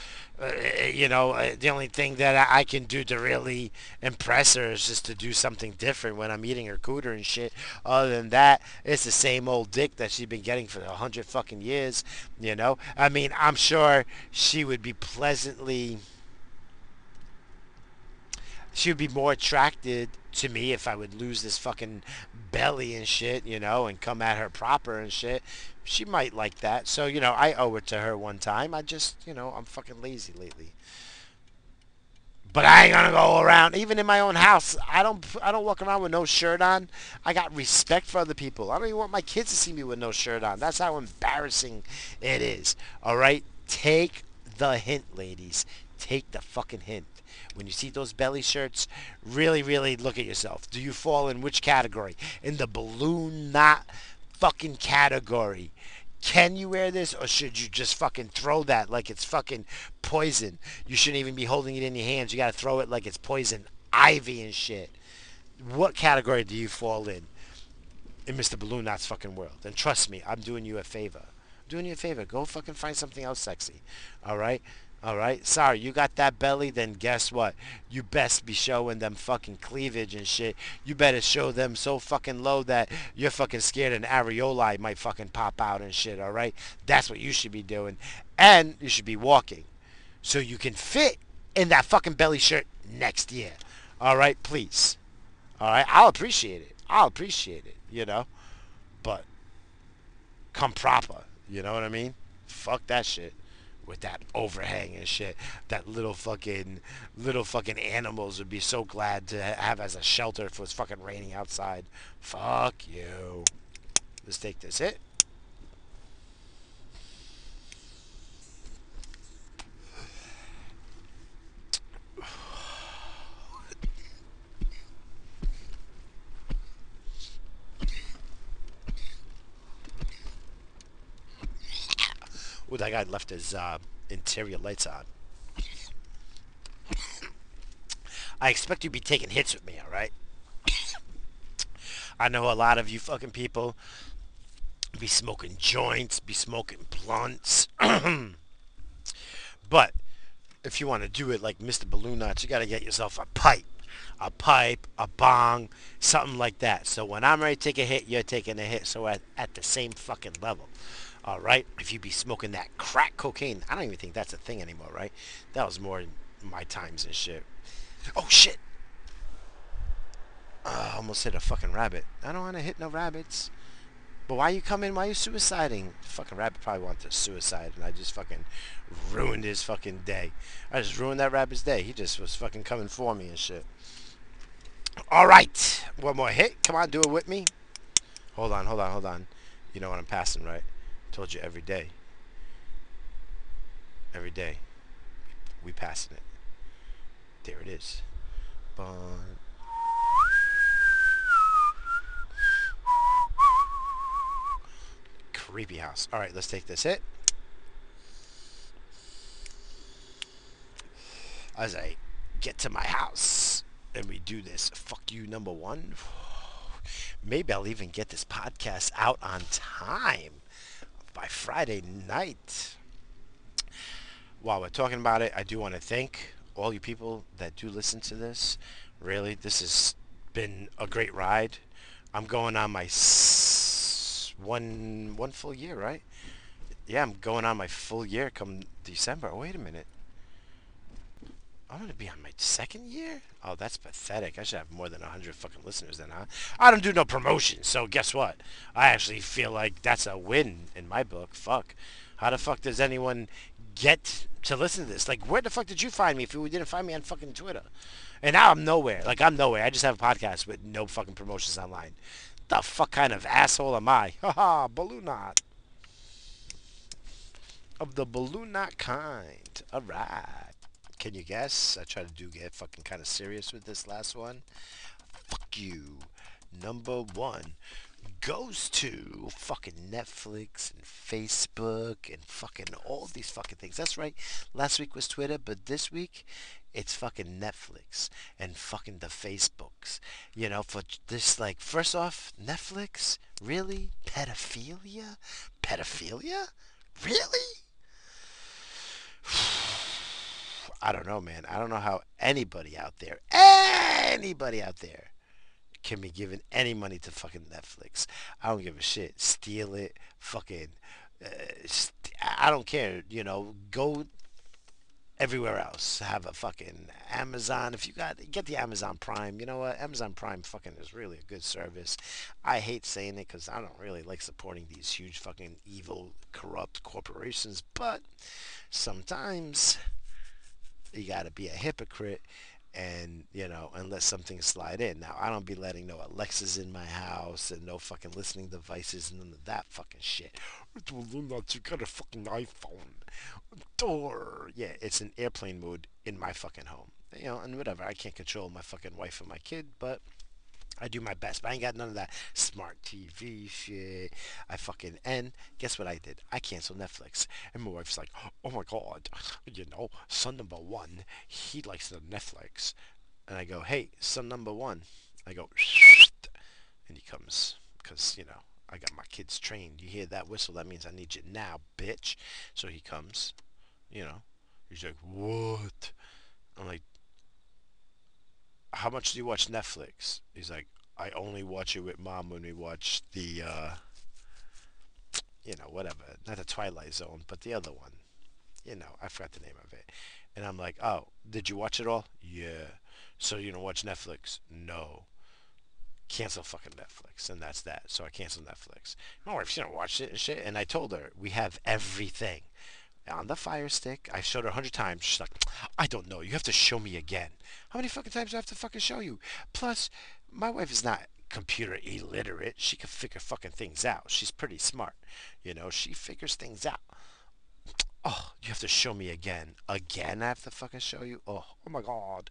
the only thing that I can do to really impress her is just to do something different when I'm eating her cooter and shit. Other than that, it's the same old dick that she's been getting for 100 fucking years, I mean, I'm sure she would be pleasantly She would be more attracted to me if I would lose this fucking belly and shit, and come at her proper and shit. She might like that. So, I owe it to her one time. I just, I'm fucking lazy lately. But I ain't gonna go around, even in my own house. I don't walk around with no shirt on. I got respect for other people. I don't even want my kids to see me with no shirt on. That's how embarrassing it is. All right, take the hint, ladies. Take the fucking hint. When you see those belly shirts, really, really look at yourself. Do you fall in which category? In the balloon knot fucking category. Can you wear this, or should you just fucking throw that like it's fucking poison? You shouldn't even be holding it in your hands. You gotta throw it like it's poison ivy and shit. What category do you fall in Mr. Balloon Knot's fucking world? And trust me, I'm doing you a favor. I'm doing you a favor. Go fucking find something else sexy. All right? All right? Sorry, you got that belly, then guess what? You best be showing them fucking cleavage and shit. You better show them so fucking low that you're fucking scared an areoli might fucking pop out and shit, all right? That's what you should be doing. And you should be walking so you can fit in that fucking belly shirt next year. All right? Please. All right? I'll appreciate it. I'll appreciate it, But come proper. You know what I mean? Fuck that shit with that overhang and shit. That little fucking animals would be so glad to have as a shelter if it was fucking raining outside. Fuck you. Let's take this hit. Ooh, that guy left his interior lights on. I expect you to be taking hits with me, all right? I know a lot of you fucking people be smoking joints, be smoking blunts. But if you want to do it like Mr. Balloon Nuts, you got to get yourself a pipe. A pipe, a bong, something like that. So when I'm ready to take a hit, you're taking a hit. So at the same fucking level. All right? If you be smoking that crack cocaine, I don't even think that's a thing anymore, right? That was more in my times and shit. Oh, shit. I almost hit a fucking rabbit. I don't want to hit no rabbits. But why you coming? Why you suiciding? Fucking rabbit probably wanted to suicide, and I just fucking ruined his fucking day. I just ruined that rabbit's day. He just was fucking coming for me and shit. All right, one more hit. Come on, do it with me. Hold on, hold on, hold on. You know what I'm passing, right? Told you every day. Every day, we passing it. There it is. Bun. Creepy house. All right, let's take this hit. As I get to my house and we do this, fuck you number one. Maybe I'll even get this podcast out on time by Friday night. While we're talking about it, I do want to thank all you people that do listen to this. Really, this has been a great ride. I'm going on my one full year, right? Yeah, I'm going on my full year come December. Oh, wait a minute. I'm gonna be on my second year? Oh, that's pathetic. I should have more than 100 fucking listeners then, huh? I don't do no promotion, so guess what? I actually feel like that's a win in my book. Fuck. How the fuck does anyone get to listen to this? Like, where the fuck did you find me if you didn't find me on fucking Twitter? And now I'm nowhere. Like, I'm nowhere. I just have a podcast with no fucking promotions online. The fuck kind of asshole am I? Haha, balloon knot. Of the balloon knot kind. Alright. Can you guess? I try to get fucking kind of serious with this last one. Fuck you. Number one goes to fucking Netflix and Facebook and fucking all these fucking things. That's right. Last week was Twitter, but this week it's fucking Netflix and fucking the Facebooks. For this, like, first off, Netflix? Really? Pedophilia? Pedophilia? Really? I don't know, man. I don't know how anybody out there can be giving any money to fucking Netflix. I don't give a shit. Steal it. Fucking. I don't care. Go everywhere else. Have a fucking Amazon. If you get the Amazon Prime, you know what? Amazon Prime fucking is really a good service. I hate saying it because I don't really like supporting these huge fucking evil, corrupt corporations, but sometimes you gotta be a hypocrite and and let something slide in. Now I don't be letting no Alexas in my house and no fucking listening devices and none of that fucking shit. Well, you got a fucking iPhone. Door. Yeah, it's in airplane mode in my fucking home. And whatever. I can't control my fucking wife and my kid, but I do my best. But I ain't got none of that smart TV shit. And guess what I did? I canceled Netflix. And my wife's like, oh my god, son number one, he likes the Netflix. And I go, hey, son number one. I go, and he comes. Because, I got my kids trained. You hear that whistle? That means I need you now, bitch. So he comes, you know. He's like, what? I'm like, how much do you watch Netflix? He's like, I only watch it with mom when we watch the, whatever. Not the Twilight Zone, but the other one. I forgot the name of it. And I'm like, oh, did you watch it all? Yeah. So you don't watch Netflix? No. Cancel fucking Netflix. And that's that. So I canceled Netflix. My wife, she don't watch it and shit. And I told her, we have everything on the Fire Stick. I showed her 100 times. She's like, I don't know. You have to show me again. How many fucking times do I have to fucking show you? Plus, my wife is not computer illiterate. She can figure fucking things out. She's pretty smart. She figures things out. Oh, you have to show me again. Again, I have to fucking show you? Oh my god.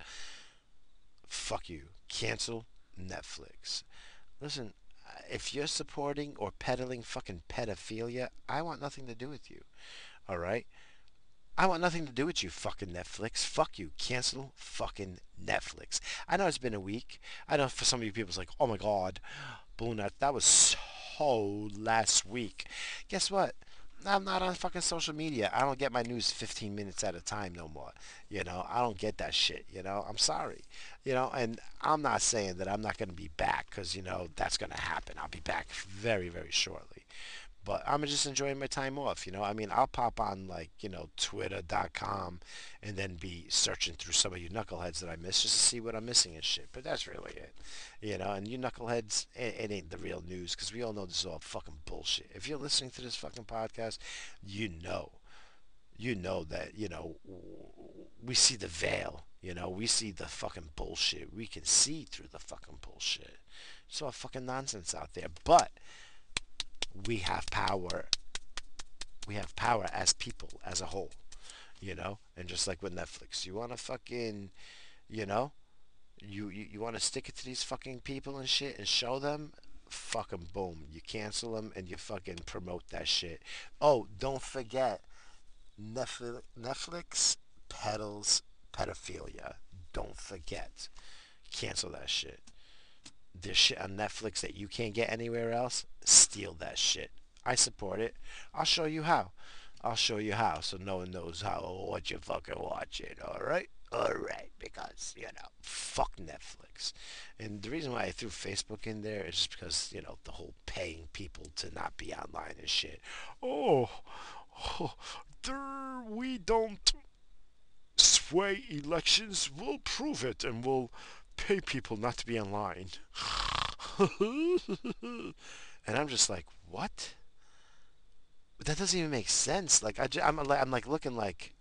Fuck you. Cancel Netflix. Listen, if you're supporting or peddling fucking pedophilia, I want nothing to do with you. Alright? I want nothing to do with you, fucking Netflix. Fuck you. Cancel fucking Netflix. I know it's been a week. I know for some of you people it's like, oh my god, Balloon, that was so last week. Guess what? I'm not on fucking social media. I don't get my news 15 minutes at a time no more. I don't get that shit. I'm sorry. And I'm not saying that I'm not going to be back because, that's going to happen. I'll be back very, very shortly. But I'm just enjoying my time off. I mean, I'll pop on like, twitter.com and then be searching through some of you knuckleheads that I miss just to see what I'm missing and shit. But that's really it. And you knuckleheads, it ain't the real news because we all know this is all fucking bullshit. If you're listening to this fucking podcast, you know that, we see the veil. We see the fucking bullshit. We can see through the fucking bullshit. It's all fucking nonsense out there. But we have power. We have power as people, as a whole, And just like with Netflix, you want to fucking, you know, you want to stick it to these fucking people and shit and show them, fucking boom, you cancel them and you fucking promote that shit. Oh, don't forget, Netflix peddles pedophilia. Don't forget, cancel that shit. There's shit on Netflix that you can't get anywhere else. Steal that shit. I support it. I'll show you how. I'll show you how, so no one knows what you fucking watching. All right. All right, because fuck Netflix, and the reason why I threw Facebook in there is just because the whole paying people to not be online and shit. Oh, oh we don't sway elections. We'll prove it, and we'll pay people not to be online. And I'm just like, what? But that doesn't even make sense. Like I'm like looking like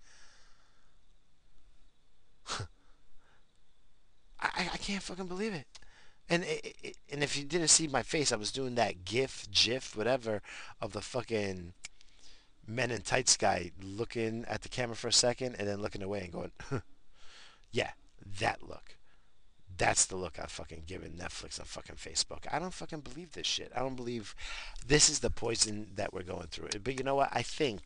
I can't fucking believe it. And if you didn't see my face, I was doing that GIF, whatever, of the fucking Men in Tights guy looking at the camera for a second and then looking away and going, yeah, that look. That's the look I've fucking given Netflix and fucking Facebook. I don't fucking believe this shit. I don't believe this is the poison that we're going through. But you know what? I think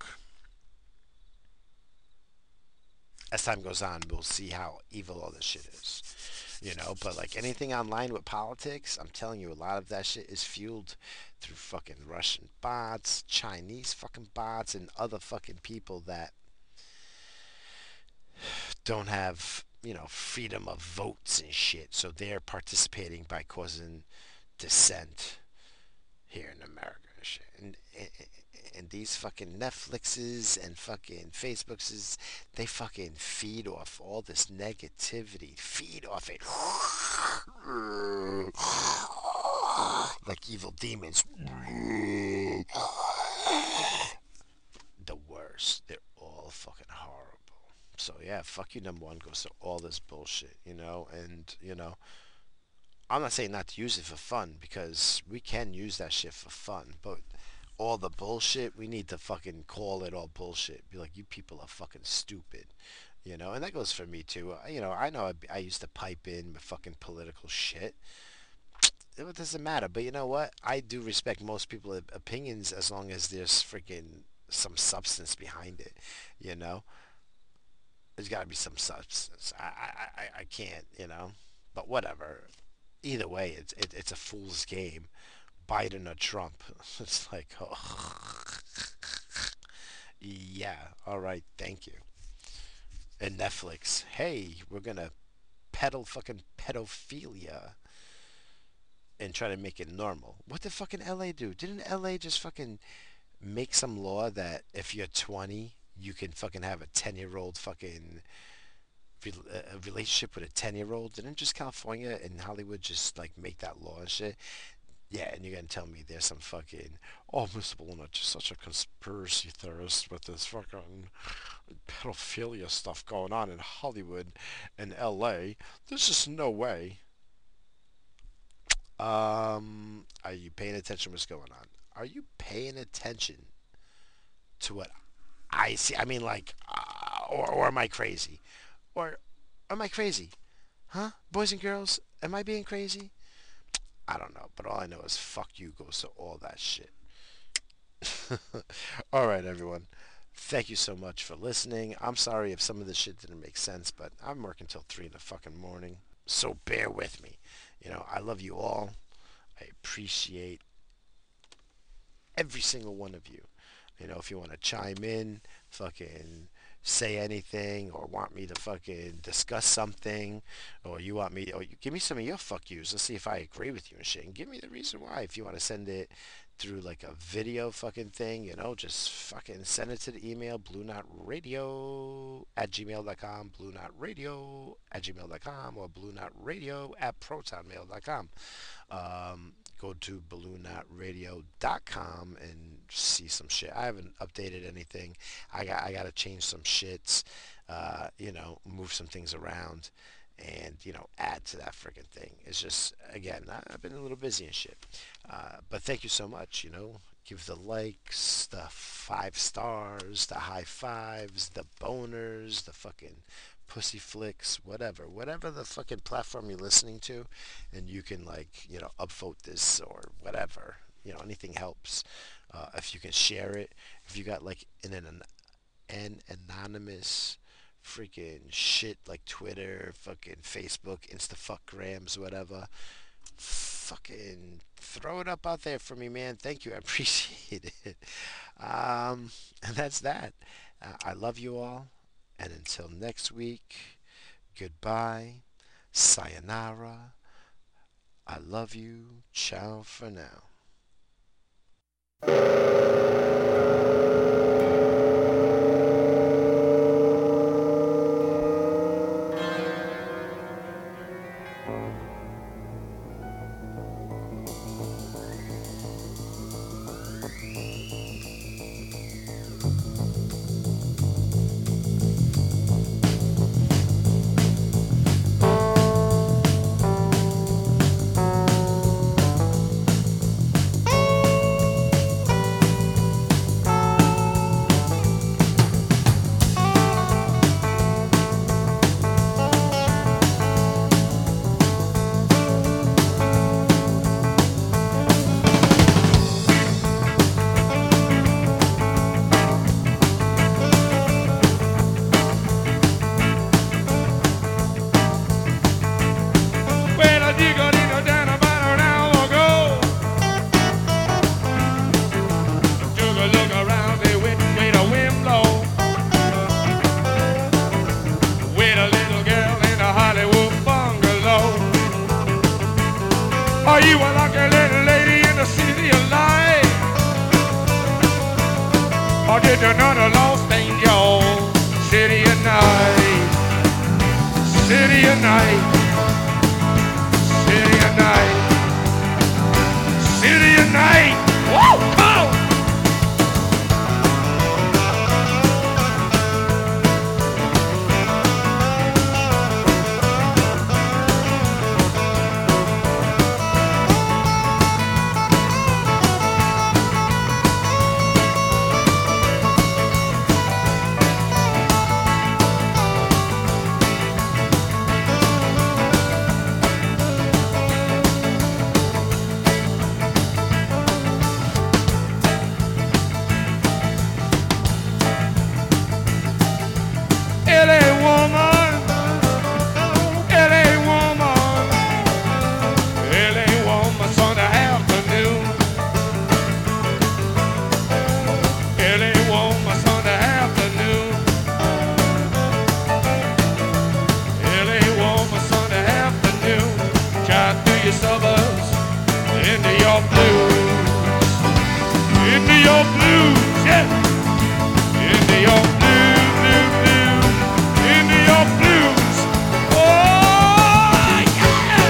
as time goes on, we'll see how evil all this shit is. But like anything online with politics, I'm telling you, a lot of that shit is fueled through fucking Russian bots, Chinese fucking bots, and other fucking people that don't have, freedom of votes and shit. So they're participating by causing dissent here in America. shit. And these fucking Netflixes and fucking Facebookses, they fucking feed off all this negativity. Feed off it. Like evil demons. The worst. They're all fucking horrible. So yeah, fuck you number one goes to all this bullshit, and I'm not saying not to use it for fun because we can use that shit for fun, but all the bullshit, we need to fucking call it all bullshit. Be like, you people are fucking stupid, and that goes for me too. I know I used to pipe in with fucking political shit. It doesn't matter, but you know what? I do respect most people's opinions as long as there's freaking some substance behind it, you know? There's got to be some substance. I can't, but whatever. Either way, it's a fool's game. Biden or Trump. It's like, oh, yeah, all right, thank you. And Netflix, hey, we're gonna peddle fucking pedophilia and try to make it normal. What did fucking LA do? Didn't LA just fucking make some law that if you're 20, you can fucking have a 10-year-old fucking a relationship with a 10-year-old? Didn't just California and Hollywood just like make that law and shit? Yeah, and you're gonna tell me there's some fucking, oh, Mr. Balloon, just such a conspiracy theorist with this fucking pedophilia stuff going on in Hollywood and LA. There's just no way. Are you paying attention to what's going on? Are you paying attention to what I see? I mean, like, or am I crazy? Or am I crazy? Huh? Boys and girls, am I being crazy? I don't know, but all I know is fuck you goes to all that shit. All right, everyone. Thank you so much for listening. I'm sorry if some of this shit didn't make sense, but I'm working till 3 in the fucking morning. So bear with me. I love you all. I appreciate every single one of you. If you want to chime in, fucking say anything, or want me to fucking discuss something, or you want me, or you give me some of your fuck yous. Let's see if I agree with you and shit, and give me the reason why. If you want to send it through like a video fucking thing, just fucking send it to the email blueknotradio@gmail.com, blueknotradio@gmail.com, or blueknotradio@protonmail.com. Go to balloonnotradio.com and see some shit. I haven't updated anything. I got to change some shits, move some things around, and add to that freaking thing. It's just, again, I've been a little busy and shit, but thank you so much. Give the likes, the 5 stars, the high fives, the boners, the fucking pussy flicks, whatever the fucking platform you're listening to, and you can, like, upvote this or whatever. Anything helps. If you can share it, if you got like an anonymous freaking shit like Twitter, fucking Facebook, Instafuckgrams, whatever, fucking throw it up out there for me, man. Thank you. I appreciate it. And that's that. I love you all. And until next week, goodbye. Sayonara. I love you. Ciao for now. Did another lost angel. City at night. City at night. City at night. City at night. Woo! Come on! Suburbs into your blues, into your blues, yeah, into your blues, blues, blues, into your blues. Oh yeah.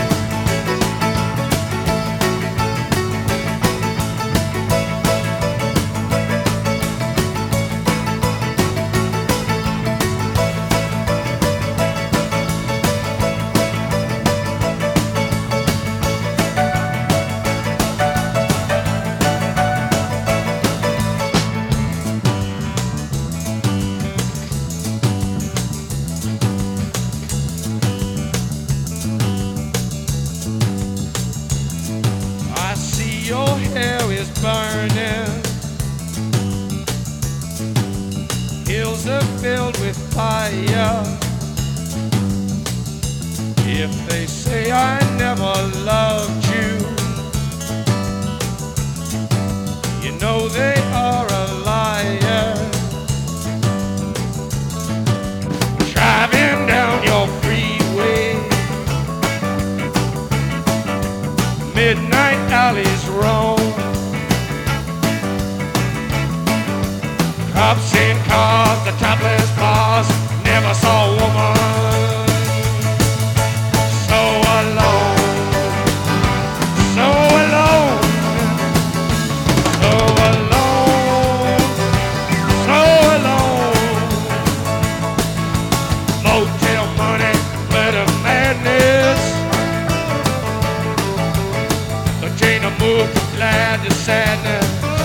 Your hair is burning. Hills are filled with fire. If they say I never loved you, you know they are a liar. Driving down your freeway, midnight alleys roam. Cops in cars, the topless bars, never saw a woman so alone, so alone, so alone, so alone. Motel money, murder madness. Jane moved from glad to sadness.